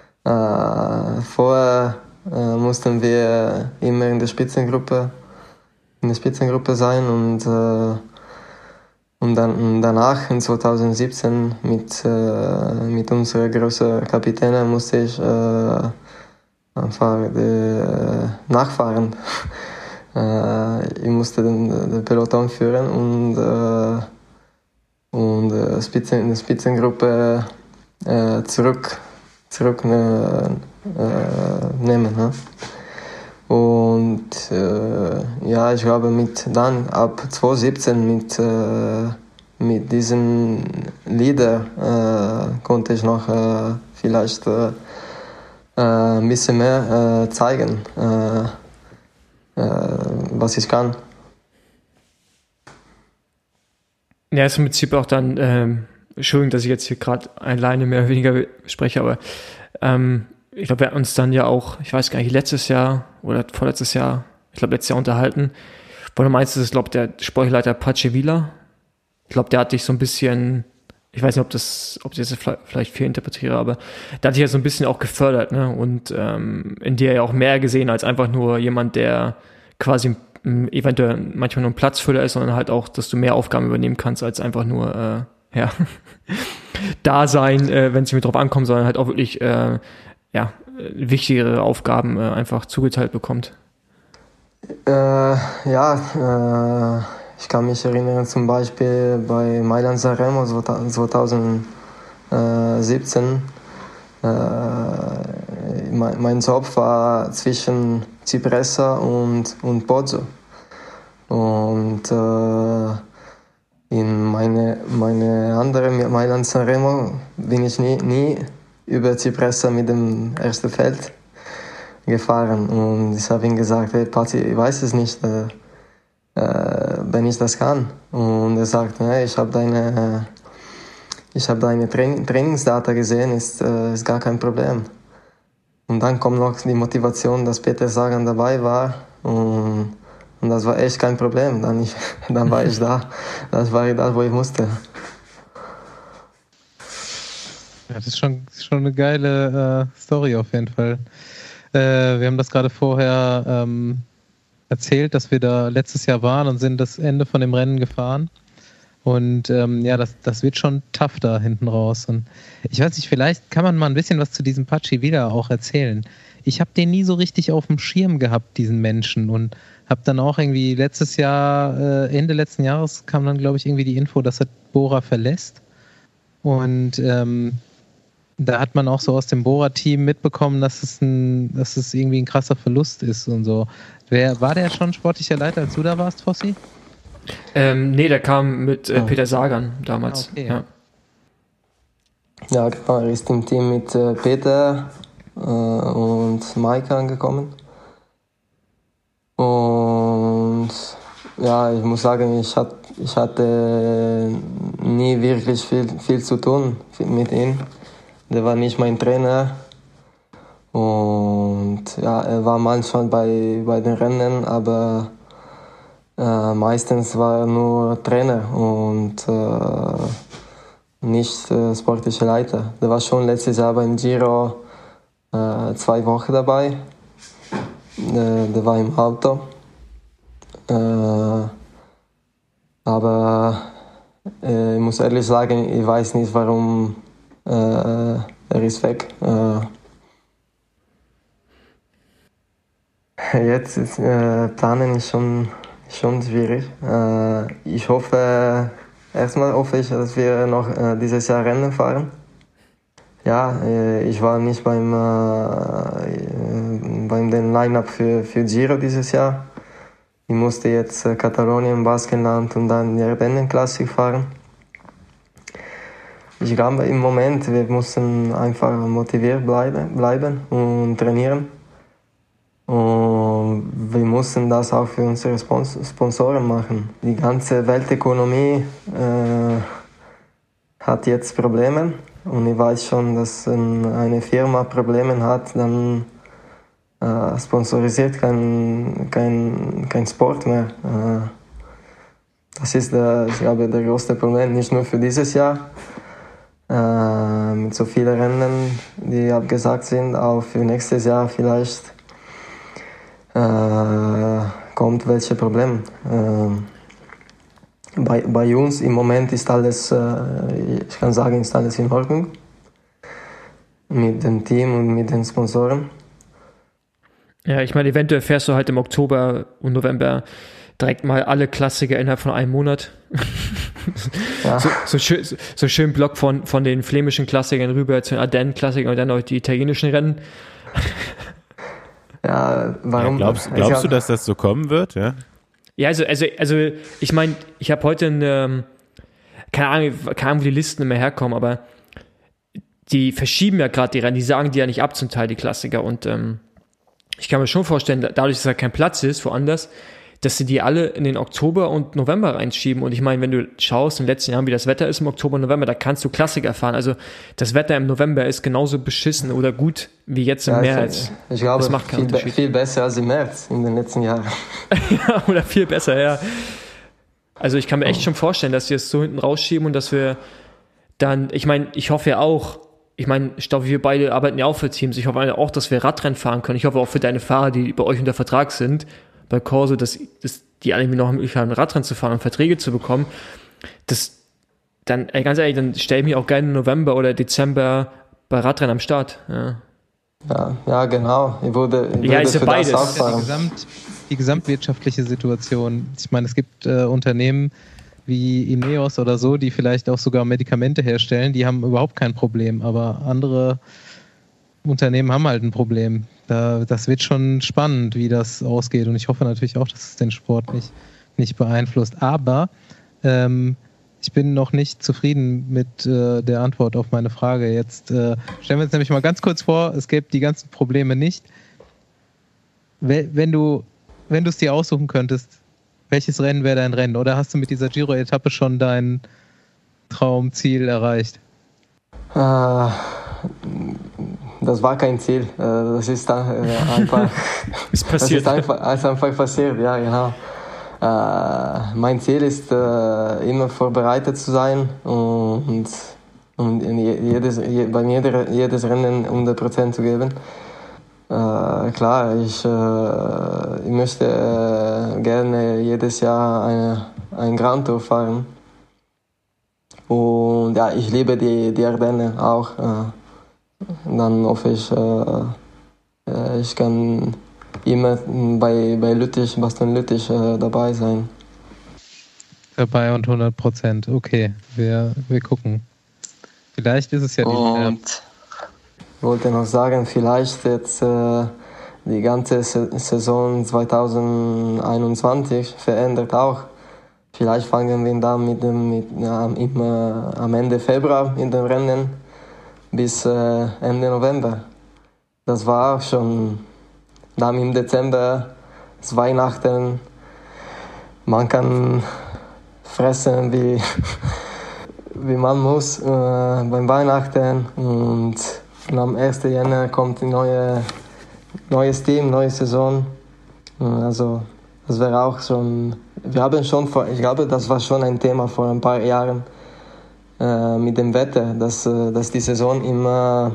Vorher mussten wir immer in der Spitzengruppe sein und dann danach in 2017 mit unserer großen Kapitänin musste ich einfach nachfahren. Ich musste den Peloton führen und die Spitzengruppe zurücknehmen. Ne? Und ja, ich glaube ab 2017 mit diesem Leader konnte ich noch vielleicht ein bisschen mehr zeigen, was ich kann. Ja, ist im Prinzip auch dann, Entschuldigung, dass ich jetzt hier gerade alleine mehr oder weniger spreche, aber ich glaube, wir hatten uns dann ja auch, ich weiß gar nicht, letztes Jahr oder vorletztes Jahr, ich glaube letztes Jahr unterhalten, wo du meinst, das ist, glaube ich, der Sportleiter Pace Vila. Ich glaube, der hat dich so ein bisschen, ich weiß nicht, ob ich das vielleicht fehlinterpretiere, aber der hat dich ja so ein bisschen auch gefördert, ne? Und in dir ja auch mehr gesehen als einfach nur jemand, der quasi eventuell manchmal nur ein Platzfüller ist, sondern halt auch, dass du mehr Aufgaben übernehmen kannst, als einfach nur da sein, wenn es mir drauf ankommt, sondern halt auch wirklich wichtigere Aufgaben einfach zugeteilt bekommt. Ich kann mich erinnern, zum Beispiel bei Mailand Sanremo 2017. Mein Job war zwischen Cipressa und Pozzo. Und in meine andere Mailand Sanremo bin ich nie über Cipressa mit dem ersten Feld gefahren. Und ich habe ihm gesagt, hey Pati, ich weiß es nicht, wenn ich das kann. Und er sagt, hey, ich habe deine Trainingsdata gesehen, ist gar kein Problem. Und dann kommt noch die Motivation, dass Peter Sagan dabei war. Und das war echt kein Problem. Dann war ich da. Das war da, wo ich musste. Ja, das ist schon eine geile Story auf jeden Fall. Wir haben das gerade vorher erzählt, dass wir da letztes Jahr waren und sind das Ende von dem Rennen gefahren. Und das wird schon tough da hinten raus. Und ich weiß nicht, vielleicht kann man mal ein bisschen was zu diesem Pace Vila auch erzählen. Ich habe den nie so richtig auf dem Schirm gehabt, diesen Menschen. Und habe dann auch irgendwie letztes Jahr, Ende letzten Jahres kam dann, glaube ich, irgendwie die Info, dass er Bora verlässt. Und da hat man auch so aus dem Bora-Team mitbekommen, dass es irgendwie ein krasser Verlust ist und so. War der schon sportlicher Leiter, als du da warst, Fossi? Nee, der kam mit Peter Sagan damals. Okay, ja, genau, er ist im Team mit Peter und Maike angekommen. Und ja, ich muss sagen, ich hatte nie wirklich viel zu tun mit ihm. Der war nicht mein Trainer. Und ja, er war manchmal bei den Rennen, aber meistens war er nur Trainer und nicht sportlicher Leiter. Der war schon letztes Jahr beim Giro 2 Wochen dabei. Der war im Auto. Aber ich muss ehrlich sagen, ich weiß nicht, warum er ist weg. Jetzt planen ist schon schwierig. Ich hoffe, erstmal hoffe ich, dass wir noch dieses Jahr Rennen fahren. Ja, ich war nicht beim den Line-Up für Giro dieses Jahr. Ich musste jetzt Katalonien, Baskenland und dann die Ardennen-Klassik fahren. Ich glaube im Moment, wir müssen einfach motiviert bleiben und trainieren. Und wir müssen das auch für unsere Sponsoren machen. Die ganze Weltökonomie hat jetzt Probleme. Und ich weiß schon, dass wenn eine Firma Probleme hat, dann sponsorisiert kein Sport mehr. Das ist, ich glaube, der größte Problem, nicht nur für dieses Jahr. Mit so vielen Rennen, die abgesagt sind, auch für nächstes Jahr vielleicht kommt welche Probleme. Bei uns im Moment ist alles, ich kann sagen, ist alles in Ordnung. Mit dem Team und mit den Sponsoren. Ja, ich meine, eventuell fährst du halt im Oktober und November direkt mal alle Klassiker innerhalb von einem Monat. Ja. So schön Block von den flämischen Klassikern rüber zu den Ardennen-Klassikern und dann auch die italienischen Rennen. Ja, warum? Ja, glaubst du, dass das so kommen wird? Ja, ja also ich meine, ich habe heute keine Ahnung, wo die Listen immer herkommen, aber die verschieben ja gerade die Rennen, die sagen die ja nicht ab zum Teil, die Klassiker. Und ich kann mir schon vorstellen, dadurch, dass da kein Platz ist woanders, dass sie die alle in den Oktober und November reinschieben. Und ich meine, wenn du schaust in den letzten Jahren, wie das Wetter ist im Oktober und November, da kannst du Klassiker fahren. Also das Wetter im November ist genauso beschissen oder gut wie jetzt im März. Ich glaube, das macht keinen Unterschied. Viel besser als im März in den letzten Jahren. Ja, oder viel besser, ja. Also ich kann mir echt schon vorstellen, dass wir es so hinten rausschieben und dass wir dann, ich meine, ich hoffe ja auch, ich glaube, wir beide arbeiten ja auch für Teams. Ich hoffe auch, dass wir Radrennen fahren können. Ich hoffe auch für deine Fahrer, die bei euch unter Vertrag sind, bei Corso, dass die alle noch Möglichkeit haben, Radrennen zu fahren und Verträge zu bekommen. Das dann, ganz ehrlich, dann stelle ich mich auch gerne im November oder Dezember bei Radrennen am Start. Ja, genau. Ich würde ist ja für beides. das auch fahren. Die gesamtwirtschaftliche Situation. Ich meine, es gibt Unternehmen wie Ineos oder so, die vielleicht auch sogar Medikamente herstellen, die haben überhaupt kein Problem, aber andere Unternehmen haben halt ein Problem. Das wird schon spannend, wie das ausgeht, und ich hoffe natürlich auch, dass es den Sport nicht beeinflusst. Aber ich bin noch nicht zufrieden mit der Antwort auf meine Frage. Jetzt stellen wir uns nämlich mal ganz kurz vor, es gäbe die ganzen Probleme nicht. Wenn du es dir aussuchen könntest, welches Rennen wäre dein Rennen? Oder hast du mit dieser Giro-Etappe schon dein Traumziel erreicht? Das war kein Ziel. Das ist einfach. Ist passiert. Das ist einfach passiert, ja, genau. Mein Ziel ist, immer vorbereitet zu sein und jedes Rennen 100% zu geben. Klar, ich möchte gerne jedes Jahr ein Grand Tour fahren. Und ja, ich liebe die Ardennen auch. Dann hoffe ich, ich kann immer bei Bastogne Lüttich dabei sein. Dabei und 100%. Okay, wir gucken. Vielleicht ist es ja die. Ich wollte noch sagen, vielleicht jetzt die ganze Saison 2021 verändert auch. Vielleicht fangen wir dann am Ende Februar in den Rennen bis Ende November. Das war auch schon dann im Dezember, das Weihnachten. Man kann fressen, wie man muss beim Weihnachten, und am 1. Jänner kommt ein neues Team, neue Saison. Also das wäre auch schon, ich glaube, das war schon ein Thema vor ein paar Jahren mit dem Wetter, dass die Saison immer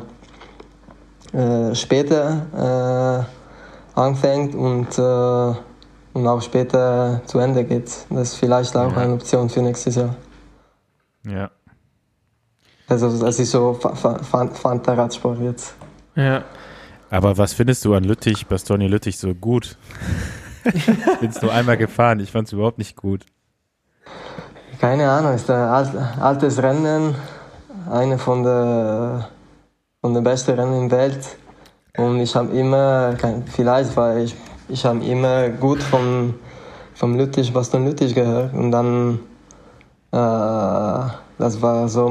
später anfängt und auch später zu Ende geht. Das ist vielleicht auch eine Option für nächstes Jahr. Ja. Also das ist so Fanta-Radsport jetzt. Ja. Aber was findest du an Bastogne Lüttich so gut? Ich bin es nur einmal gefahren, ich fand es überhaupt nicht gut. Keine Ahnung, ist ein altes Rennen, eine von den besten Rennen in der Welt. Und ich habe immer, vielleicht weil ich habe immer gut vom Lüttich, Bastogne Lüttich gehört. Und dann, das war so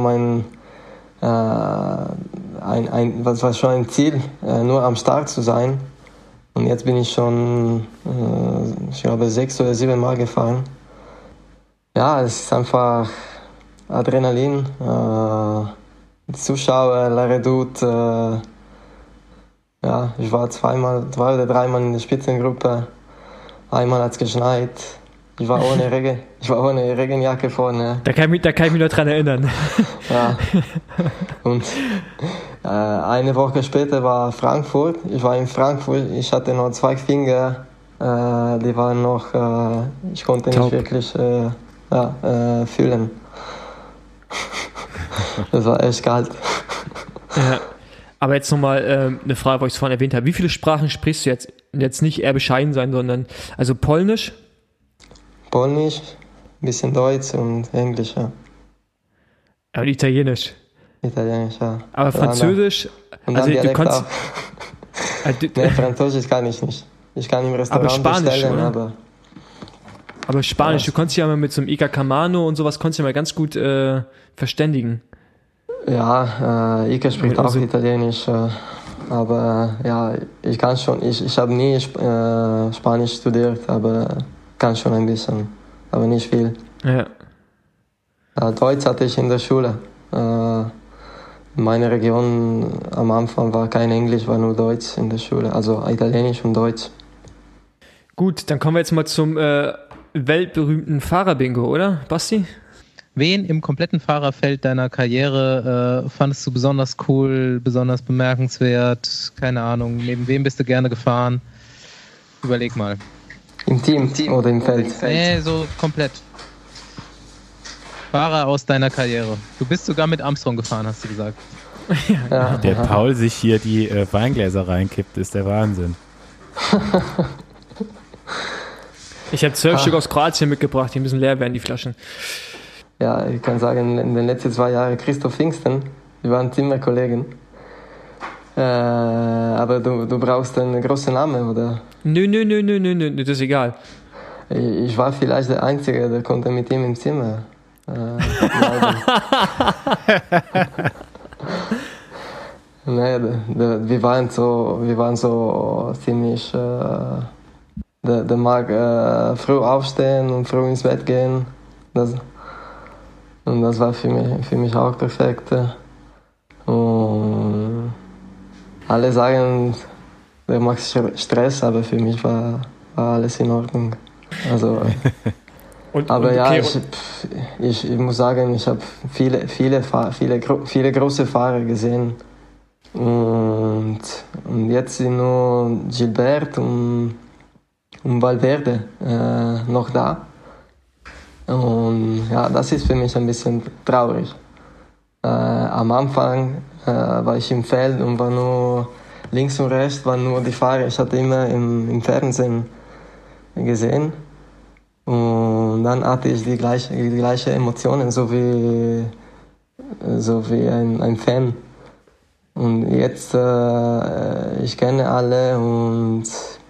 das war schon ein Ziel, nur am Start zu sein. Und jetzt bin ich schon, ich glaube, 6 oder 7 Mal gefahren. Ja, es ist einfach Adrenalin, die Zuschauer, La Redoute. Ja, ich war 2 oder 3 Mal in der Spitzengruppe. Einmal hat es geschneit. Ich war ohne Regenjacke vorne. Da kann ich mich noch dran erinnern. Ja. Und eine Woche später war Frankfurt. Ich war in Frankfurt. Ich hatte noch 2 Finger. Die waren noch, ich konnte nicht wirklich fühlen. Das war echt kalt. Ja. Aber jetzt nochmal eine Frage, weil ich es vorhin erwähnt habe. Wie viele Sprachen sprichst du jetzt? Jetzt nicht eher bescheiden sein, sondern also Polnisch? Polnisch, ein bisschen Deutsch und Englisch, ja. Und Italienisch? Italienisch, ja. Aber Französisch? Und also dann du kannst. Nee, Französisch kann ich nicht. Ich kann im Restaurant aber Spanisch, bestellen, oder? Aber Spanisch, du konntest ja mal mit so einem Ica Camano und sowas konntest ja mal ganz gut verständigen. Ja, Ica spricht auch Italienisch, aber ja, ich kann schon, ich habe nie Spanisch studiert, aber kann schon ein bisschen, aber nicht viel. Ja. Deutsch hatte ich in der Schule. In meiner Region am Anfang war kein Englisch, war nur Deutsch in der Schule, also Italienisch und Deutsch. Gut, dann kommen wir jetzt mal zum weltberühmten Fahrerbingo, oder, Basti? Wen im kompletten Fahrerfeld deiner Karriere fandest du besonders cool, besonders bemerkenswert? Keine Ahnung, neben wem bist du gerne gefahren? Überleg mal. Im Team oder im Feld? Nee, so komplett. Fahrer aus deiner Karriere. Du bist sogar mit Armstrong gefahren, hast du gesagt. Ja. Der Paul sich hier die Weingläser reinkippt, ist der Wahnsinn. Ich habe 12 Stück aus Kroatien mitgebracht, die müssen leer werden, die Flaschen. Ja, ich kann sagen, in den letzten 2 Jahren Christoph Pfingsten, wir waren Zimmerkollegen. Aber du brauchst einen großen Namen, oder? Nö, das ist egal. Ich war vielleicht der Einzige, der konnte mit ihm im Zimmer bleiben. Wir waren so ziemlich, der mag früh aufstehen und früh ins Bett gehen. Und das war für mich auch perfekt. Und alle sagen, der macht Stress, aber für mich war alles in Ordnung. Also, ich muss sagen, ich habe viele große Fahrer gesehen. Und jetzt sind nur Gilbert und Valverde noch da. Und ja, das ist für mich ein bisschen traurig. Am Anfang war ich im Feld und war nur links und rechts waren nur die Fahrer. Ich hatte immer im Fernsehen gesehen. Und dann hatte ich die gleiche Emotionen, so wie ein Fan. Und jetzt, ich kenne alle und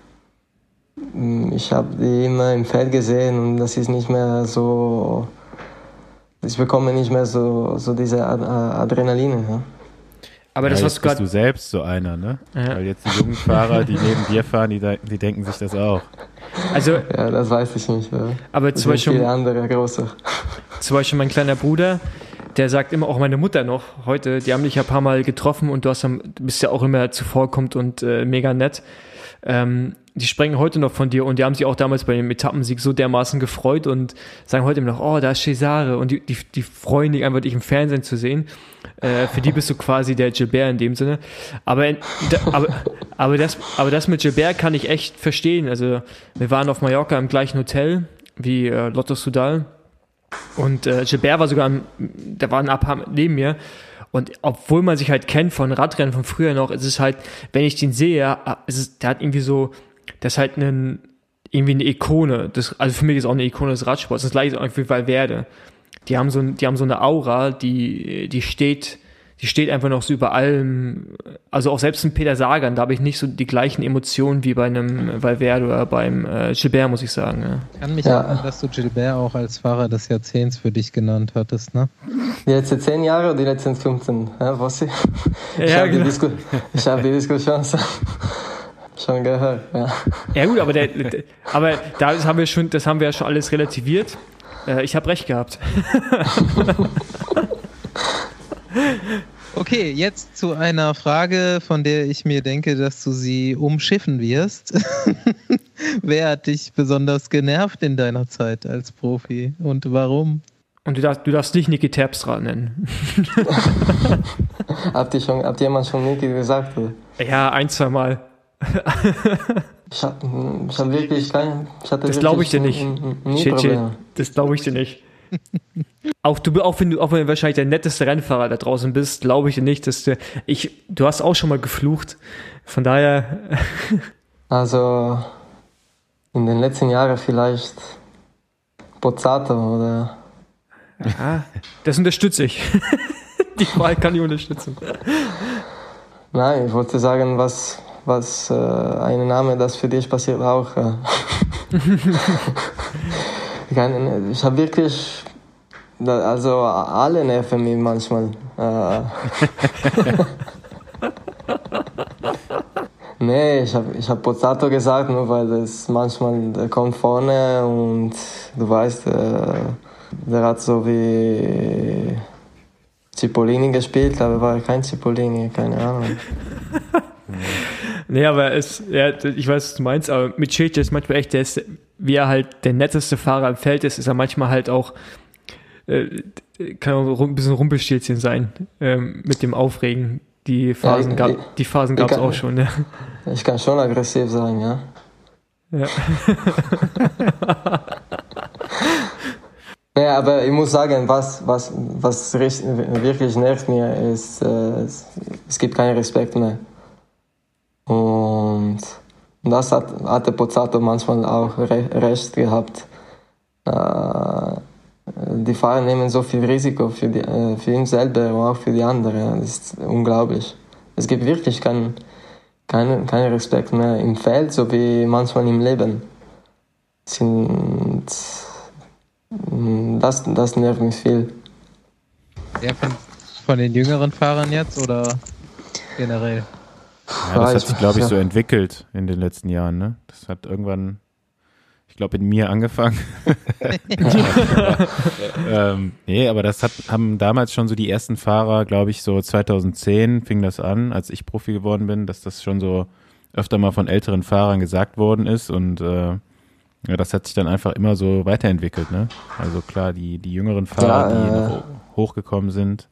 ich habe die immer im Feld gesehen und das ist nicht mehr so, ich bekomme nicht mehr so diese Adrenalin. Ja. Aber das, ja, was bist du selbst so einer, ne? Ja. Weil jetzt die jungen Fahrer, die neben dir fahren, die denken sich das auch. Also, ja, das weiß ich nicht. Ja. Aber zum Beispiel viele andere große. Zum Beispiel mein kleiner Bruder, der sagt immer, auch meine Mutter noch heute, die haben dich ja ein paar Mal getroffen und du bist ja auch immer zuvorkommend und mega nett. Die sprechen heute noch von dir und die haben sich auch damals bei dem Etappensieg so dermaßen gefreut und sagen heute immer noch, oh, da ist Cesare und die freuen sich einfach, dich im Fernsehen zu sehen. Für die bist du quasi der Gilbert in dem Sinne. Aber das mit Gilbert kann ich echt verstehen. Also wir waren auf Mallorca im gleichen Hotel wie Lotto Soudal und Gilbert war sogar, der war ein Apartment neben mir. Und obwohl man sich halt kennt von Radrennen von früher noch, ist es halt, wenn ich den sehe, der hat irgendwie so, das ist halt irgendwie eine Ikone. Also für mich ist auch eine Ikone des Radsports. Das gleiche ist auch wie Valverde. die haben so eine Aura, die steht einfach noch so über allem, also auch selbst ein Peter Sagan, da habe ich nicht so die gleichen Emotionen wie bei einem Valverde oder beim Gilbert, muss ich sagen. Ja. Ich kann mich erinnern, dass du Gilbert auch als Fahrer des Jahrzehnts für dich genannt hattest, ne? Die letzten 10 Jahre oder die letzten 15? Ja, was ich? Ich habe genau. Ich habe die Diskussion schon gehört, ja. Ja gut, aber das haben wir ja schon alles relativiert. Ich habe recht gehabt. Okay, jetzt zu einer Frage, von der ich mir denke, dass du sie umschiffen wirst. Wer hat dich besonders genervt in deiner Zeit als Profi und warum? Und du darfst nicht Niki Terpstra nennen. Habt jemand schon Niki gesagt? Oder? Ja, 1-2 Mal. Ich hab wirklich kein... Das glaube ich dir nicht. Das glaube ich dir nicht. Auch wenn du wahrscheinlich der netteste Rennfahrer da draußen bist, glaube ich dir nicht, dass du hast auch schon mal geflucht. Von daher. Also in den letzten Jahren vielleicht Pozzato oder. Ja, das unterstütze ich. Die Wahl kann ich unterstützen. Nein, ich wollte sagen, was ein Name, das für dich passiert auch. Ich habe wirklich, also alle nerven mich manchmal. Nee, ich hab Pozzato gesagt, nur weil das manchmal, der kommt vorne und du weißt, der hat so wie Cipollini gespielt, aber war kein Cipollini, keine Ahnung. Nee, aber ich weiß, was du meinst, aber mit Cece ist manchmal echt, wie er halt der netteste Fahrer im Feld ist er manchmal halt auch, kann auch ein bisschen Rumpelstilzchen sein, mit dem Aufregen. Die Phasen gab es auch schon, ja. Ich kann schon aggressiv sein, ja. Ja. Ja, aber ich muss sagen, was wirklich nervt mir, ist, es gibt keinen Respekt mehr. Und das hat der Pozzato manchmal auch recht gehabt. Die Fahrer nehmen so viel Risiko für ihn selber und auch für die anderen. Das ist unglaublich. Es gibt wirklich keinen Respekt mehr im Feld, so wie manchmal im Leben. Das nervt mich viel. Ja, von den jüngeren Fahrern jetzt oder generell? Ja, das hat sich, glaube ich, so entwickelt in den letzten Jahren. Ne? Das hat irgendwann, ich glaube, in mir angefangen. Nee, aber das haben damals schon so die ersten Fahrer, glaube ich, so 2010 fing das an, als ich Profi geworden bin, dass das schon so öfter mal von älteren Fahrern gesagt worden ist und ja, das hat sich dann einfach immer so weiterentwickelt. Ne? Also klar, die jüngeren Fahrer, die noch hochgekommen sind.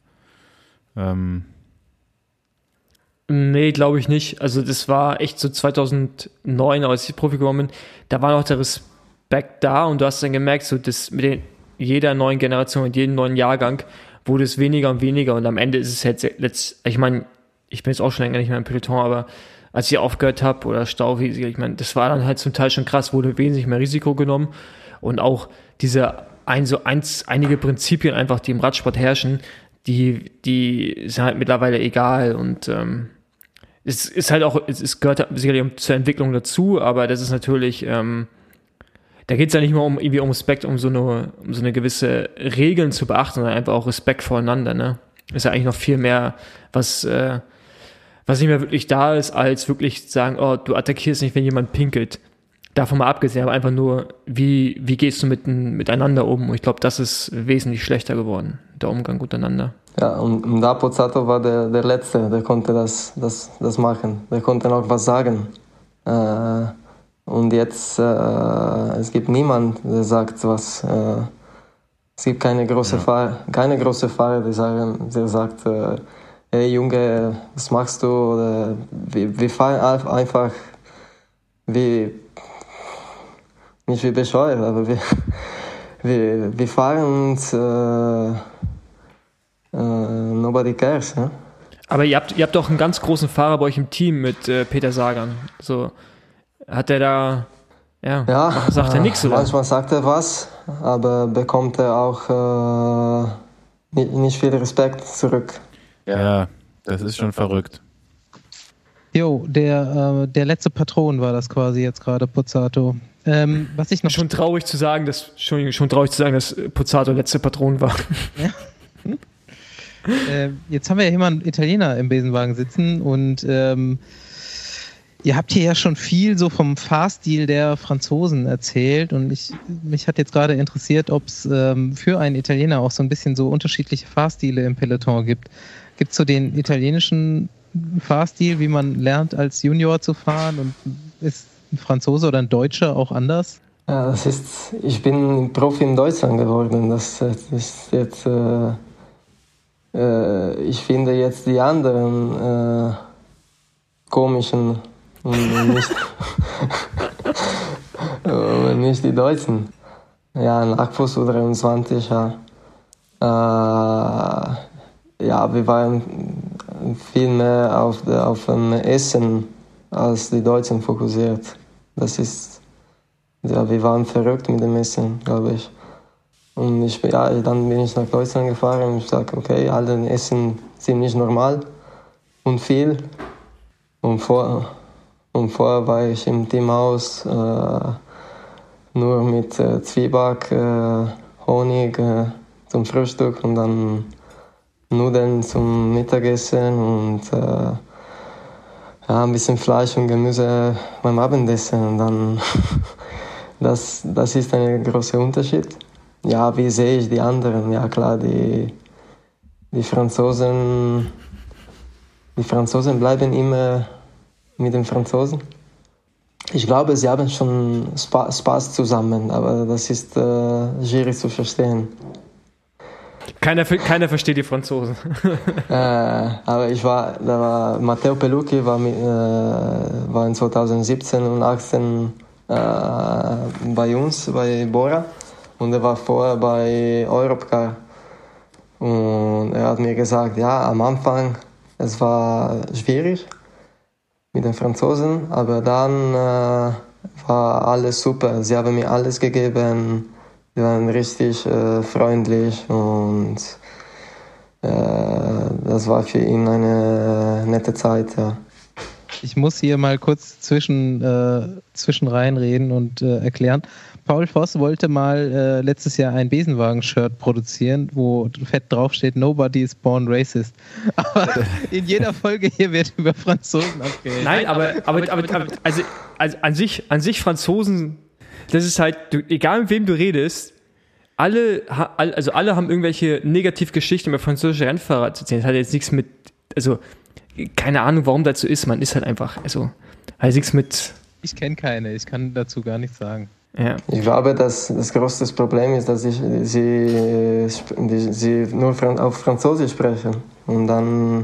Nee, glaube ich nicht. Also das war echt so 2009, als ich Profi geworden bin, da war noch der Respekt da und du hast dann gemerkt, so das mit jeder neuen Generation, mit jedem neuen Jahrgang wurde es weniger und weniger und am Ende ist es jetzt, ich meine, ich bin jetzt auch schon länger nicht mehr im Peloton, aber als ich aufgehört habe oder Staufi, ich meine, das war dann halt zum Teil schon krass, wurde wesentlich mehr Risiko genommen und auch einige Prinzipien einfach, die im Radsport herrschen, die sind halt mittlerweile egal und es ist halt auch, es gehört sicherlich zur Entwicklung dazu, aber das ist natürlich, da geht es ja nicht mal um Respekt, um so eine gewisse Regeln zu beachten, sondern einfach auch Respekt voreinander, ne? Ist ja eigentlich noch viel mehr, was nicht mehr wirklich da ist, als wirklich sagen, oh, du attackierst nicht, wenn jemand pinkelt. Davon mal abgesehen, aber einfach nur, wie gehst du miteinander um? Und ich glaube, das ist wesentlich schlechter geworden, der Umgang untereinander. Ja, und da Pozzato war der Letzte, der konnte das machen. Der konnte noch was sagen. Und jetzt, es gibt niemanden, der sagt was. Es gibt keine große Fahrer, der sagt, hey Junge, was machst du? Oder wir fahren einfach nicht wie bescheuert, aber wir fahren und nobody cares. Ja? Aber ihr habt doch einen ganz großen Fahrer bei euch im Team mit Peter Sagan. So, hat er da, sagt er nichts, oder? Manchmal sagt er was, aber bekommt er auch nicht viel Respekt zurück. Ja, das ist schon verrückt. Jo, der letzte Patron war das quasi jetzt gerade, Pozzato. Was ich noch Schon traurig zu sagen, dass Pozzato letzte Patron war. Ja. Jetzt haben wir ja hier mal einen Italiener im Besenwagen sitzen und ihr habt hier ja schon viel so vom Fahrstil der Franzosen erzählt und mich hat jetzt gerade interessiert, ob es für einen Italiener auch so ein bisschen so unterschiedliche Fahrstile im Peloton gibt. Gibt es so den italienischen Fahrstil, wie man lernt als Junior zu fahren, und ist ein Franzose oder ein Deutscher auch anders? Ja, ich bin Profi in Deutschland geworden. Das ist jetzt, ich finde jetzt die anderen komischen und nicht die Deutschen. Ja, Nachwuchs U23, ja. Ja, wir waren viel mehr auf dem Essen als die Deutschen fokussiert. Wir waren verrückt mit dem Essen, glaube ich. Und dann bin ich nach Deutschland gefahren und ich sage, okay, alle essen ziemlich normal und viel. Und vorher war ich im Teamhaus nur mit Zwieback, Honig zum Frühstück und dann Nudeln zum Mittagessen und ein bisschen Fleisch und Gemüse beim Abendessen. Und dann das ist ein großer Unterschied. Ja, wie sehe ich die anderen? Ja klar, die Franzosen bleiben immer mit den Franzosen. Ich glaube, sie haben schon Spaß zusammen, aber das ist schwierig zu verstehen. Keiner versteht die Franzosen. Aber Matteo Pelucchi war in 2017 und 2018 bei uns, bei Bora, und er war vorher bei Europcar. Und er hat mir gesagt, ja, am Anfang, es war schwierig mit den Franzosen, aber dann war alles super. Sie haben mir alles gegeben. Die waren richtig freundlich und das war für ihn eine nette Zeit. Ja. Ich muss hier mal kurz zwischen reinreden und erklären. Paul Voss wollte mal letztes Jahr ein Besenwagen-Shirt produzieren, wo fett draufsteht, Nobody is born racist. Aber in jeder Folge hier wird über Franzosen abgeredet. Nein, aber also an sich Franzosen, das ist halt, egal mit wem du redest, alle haben irgendwelche Negativgeschichten über französische Rennfahrer zu erzählen. Das hat jetzt nichts mit, also keine Ahnung, warum das so ist. Man ist halt einfach, also hat nichts mit. Ich kenne keine, ich kann dazu gar nichts sagen. Ja. Ich glaube, dass das größte Problem ist, dass sie nur auf Französisch sprechen. Und dann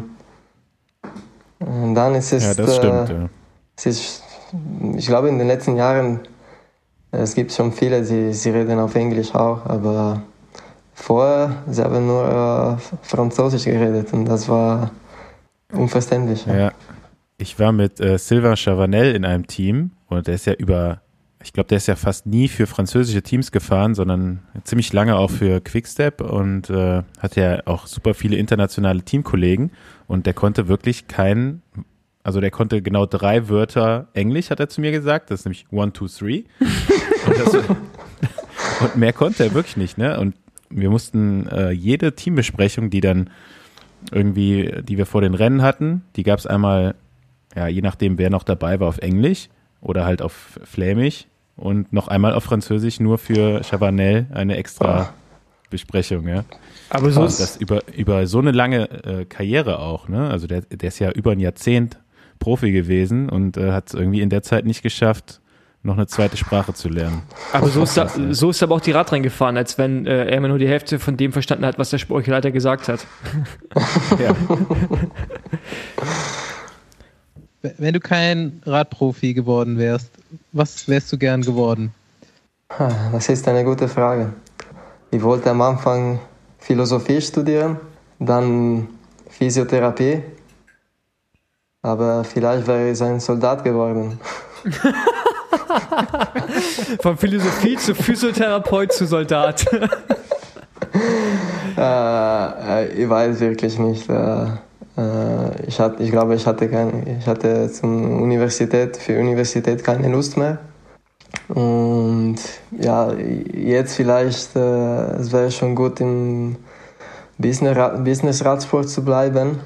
ist es. Ja, das stimmt. Ja. Ich glaube, in den letzten Jahren, es gibt schon viele, sie reden auf Englisch auch, aber vorher, sie haben nur Französisch geredet und das war unverständlich. Ja. Ich war mit Sylvain Chavanel in einem Team und der ist ja fast nie für französische Teams gefahren, sondern ziemlich lange auch für Quickstep und hat ja auch super viele internationale Teamkollegen und der konnte wirklich der konnte genau 3 Wörter Englisch, hat er zu mir gesagt, das ist nämlich 1, 2, 3 und mehr konnte er wirklich nicht, ne? Und wir mussten jede Teambesprechung, die wir vor den Rennen hatten, die gab es einmal, ja, je nachdem wer noch dabei war, auf Englisch oder halt auf Flämisch und noch einmal auf Französisch, nur für Chavanel eine extra Besprechung, ja. Aber so ist das über so eine lange Karriere auch, ne? Also der ist ja über ein Jahrzehnt Profi gewesen und hat es irgendwie in der Zeit nicht geschafft, noch eine zweite Sprache zu lernen. Aber so ist aber auch die Radrennen gefahren, als wenn er immer nur die Hälfte von dem verstanden hat, was der Sportleiter gesagt hat. Ja. Wenn du kein Radprofi geworden wärst, was wärst du gern geworden? Das ist eine gute Frage. Ich wollte am Anfang Philosophie studieren, dann Physiotherapie, aber vielleicht wäre ich ein Soldat geworden. Von Philosophie zu Physiotherapeut zu Soldat. Ich weiß wirklich nicht. Ich hatte für Universität keine Lust mehr. Und ja, jetzt vielleicht, es wäre schon gut, im Business-Radsport zu bleiben.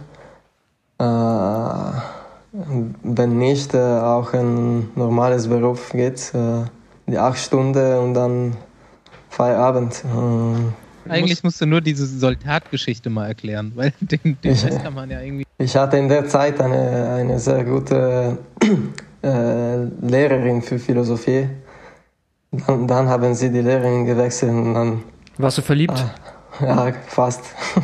Wenn nicht, auch ein normales Beruf geht, die 8 Stunden und dann Feierabend. Eigentlich musst du nur diese Soldatgeschichte mal erklären, weil den Rest kann man ja irgendwie... Ich hatte in der Zeit eine sehr gute Lehrerin für Philosophie. Dann haben sie die Lehrerin gewechselt und dann... Warst du verliebt? Ja, fast.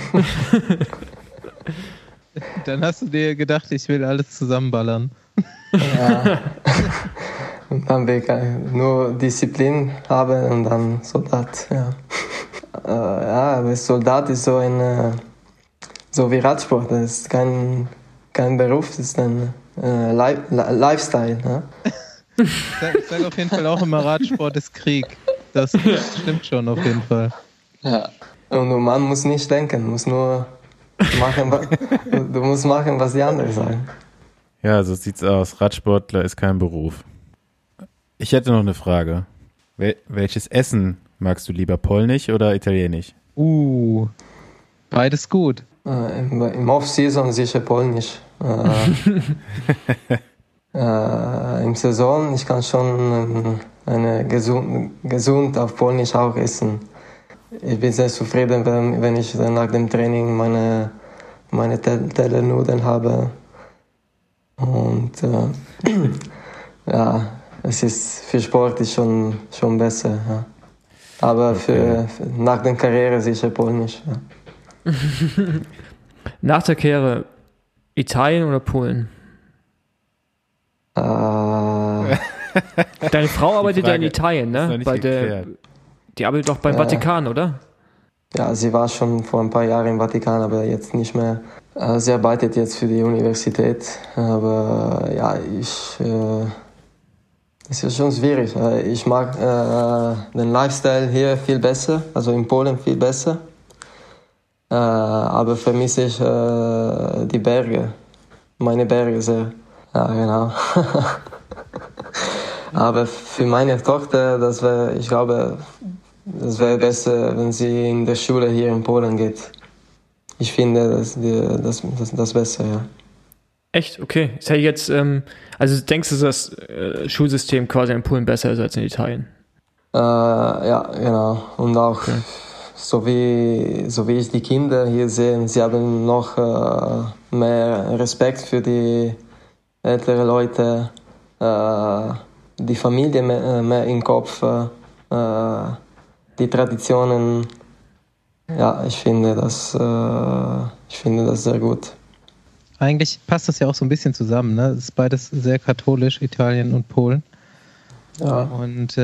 Dann hast du dir gedacht, ich will alles zusammenballern. Ja. Und dann will ich nur Disziplin haben und dann Soldat, ja. Ja, aber Soldat ist so wie Radsport, das ist kein Beruf, das ist ein Lifestyle. Ja? Ich sag auf jeden Fall auch immer, Radsport ist Krieg. Das stimmt schon auf jeden Fall. Ja. Und man muss nicht denken, muss nur machen, du musst machen, was die anderen sagen. Ja, so sieht's aus. Radsportler ist kein Beruf. Ich hätte noch eine Frage. Welches Essen magst du lieber, polnisch oder italienisch? Beides gut. Im Off-Season sicher polnisch. Im Saison, ich kann schon gesund auf polnisch auch essen. Ich bin sehr zufrieden, wenn ich nach dem Training meine Tellernudeln habe. Und ja, es ist für Sport ist schon besser. Ja. Aber Okay. nach der Karriere sicher polnisch. Ja. Nach der Karriere Italien oder Polen? Deine Frau arbeitet ja in Frage Italien, ist noch ne? nicht geklärt. Die arbeitet doch beim Vatikan, oder? Ja, sie war schon vor ein paar Jahren im Vatikan, aber jetzt nicht mehr. Sie arbeitet jetzt für die Universität, aber ja, es ist schon schwierig. Ich mag den Lifestyle hier viel besser, also in Polen viel besser. Aber vermisse ich die Berge, meine Berge sehr. Ja, genau. Aber für meine Tochter, ich glaube, das wäre besser, wenn sie in der Schule hier in Polen geht. Ich finde das besser, ja. Echt? Okay. Das hätte ich jetzt, also denkst du, dass das Schulsystem quasi in Polen besser ist als in Italien? Ja, genau. Und auch so wie ich die Kinder hier sehe, sie haben noch mehr Respekt für die älteren Leute, die Familie mehr im Kopf, die Traditionen. Ja, ich finde das sehr gut. Eigentlich passt das ja auch so ein bisschen zusammen, ne? Es ist beides sehr katholisch, Italien und Polen. Ja. Und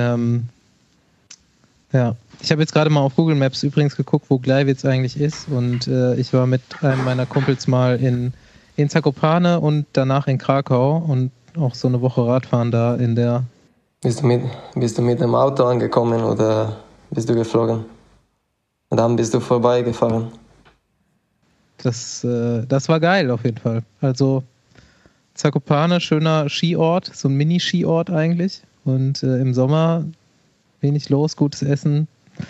ja, ich habe jetzt gerade mal auf Google Maps übrigens geguckt, wo Gleiwitz eigentlich ist. Und ich war mit einem meiner Kumpels mal in Zakopane und danach in Krakau und auch so eine Woche Radfahren da in der... Bist du mit dem Auto angekommen oder bist du geflogen? Und dann bist du vorbeigefahren. Das war geil auf jeden Fall. Also Zakopane, schöner Skiort, so ein Mini-Skiort eigentlich. Und im Sommer wenig los, gutes Essen,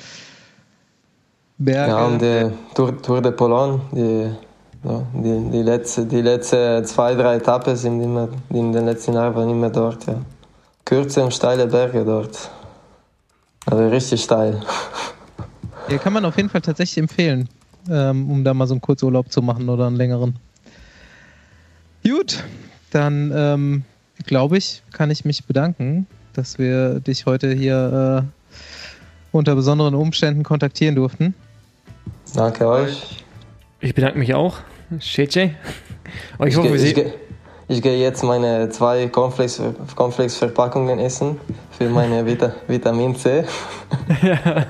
Berge. Ja, und die Tour de Pologne, die letzte 2-3 Etappen sind immer, in den letzten Jahren waren immer dort. Ja. Kurze und steile Berge dort. Also richtig steil. Ja, kann man auf jeden Fall tatsächlich empfehlen, um da mal so einen Kurzurlaub zu machen oder einen längeren. Gut, dann glaube ich, kann ich mich bedanken, dass wir dich heute hier unter besonderen Umständen kontaktieren durften. Danke euch. Ich bedanke mich auch. Shece. Und ich hoffe, wir sehen... Ich gehe jetzt meine 2 Cornflakes-Verpackungen essen für meine Vitamin C. Ja.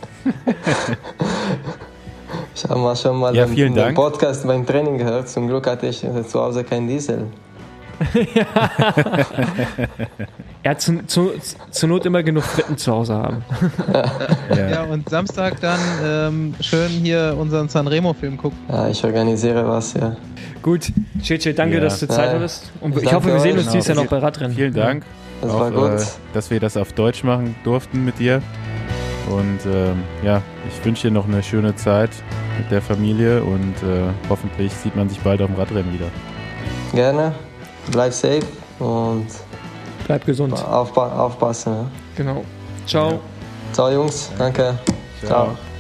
Ich habe schon mal Ja, vielen den Dank. Podcast beim Training gehört. Zum Glück hatte ich zu Hause keinen Diesel. Er hat zur Not immer genug Fritten zu Hause haben. Ja, und Samstag dann schön hier unseren Sanremo-Film gucken. Ja, ich organisiere was, ja. Gut, Cece, danke, dass du Zeit hattest. Und ich hoffe, wir sehen uns dieses Jahr noch bei Radrennen. Vielen Dank, das war gut. dass wir das auf Deutsch machen durften mit dir. Und ich wünsche dir noch eine schöne Zeit mit der Familie und hoffentlich sieht man sich bald auf dem Radrennen wieder. Gerne, bleib safe und bleib gesund. Aufpassen. Ja. Genau. Ciao. Ciao Jungs, danke. Ciao.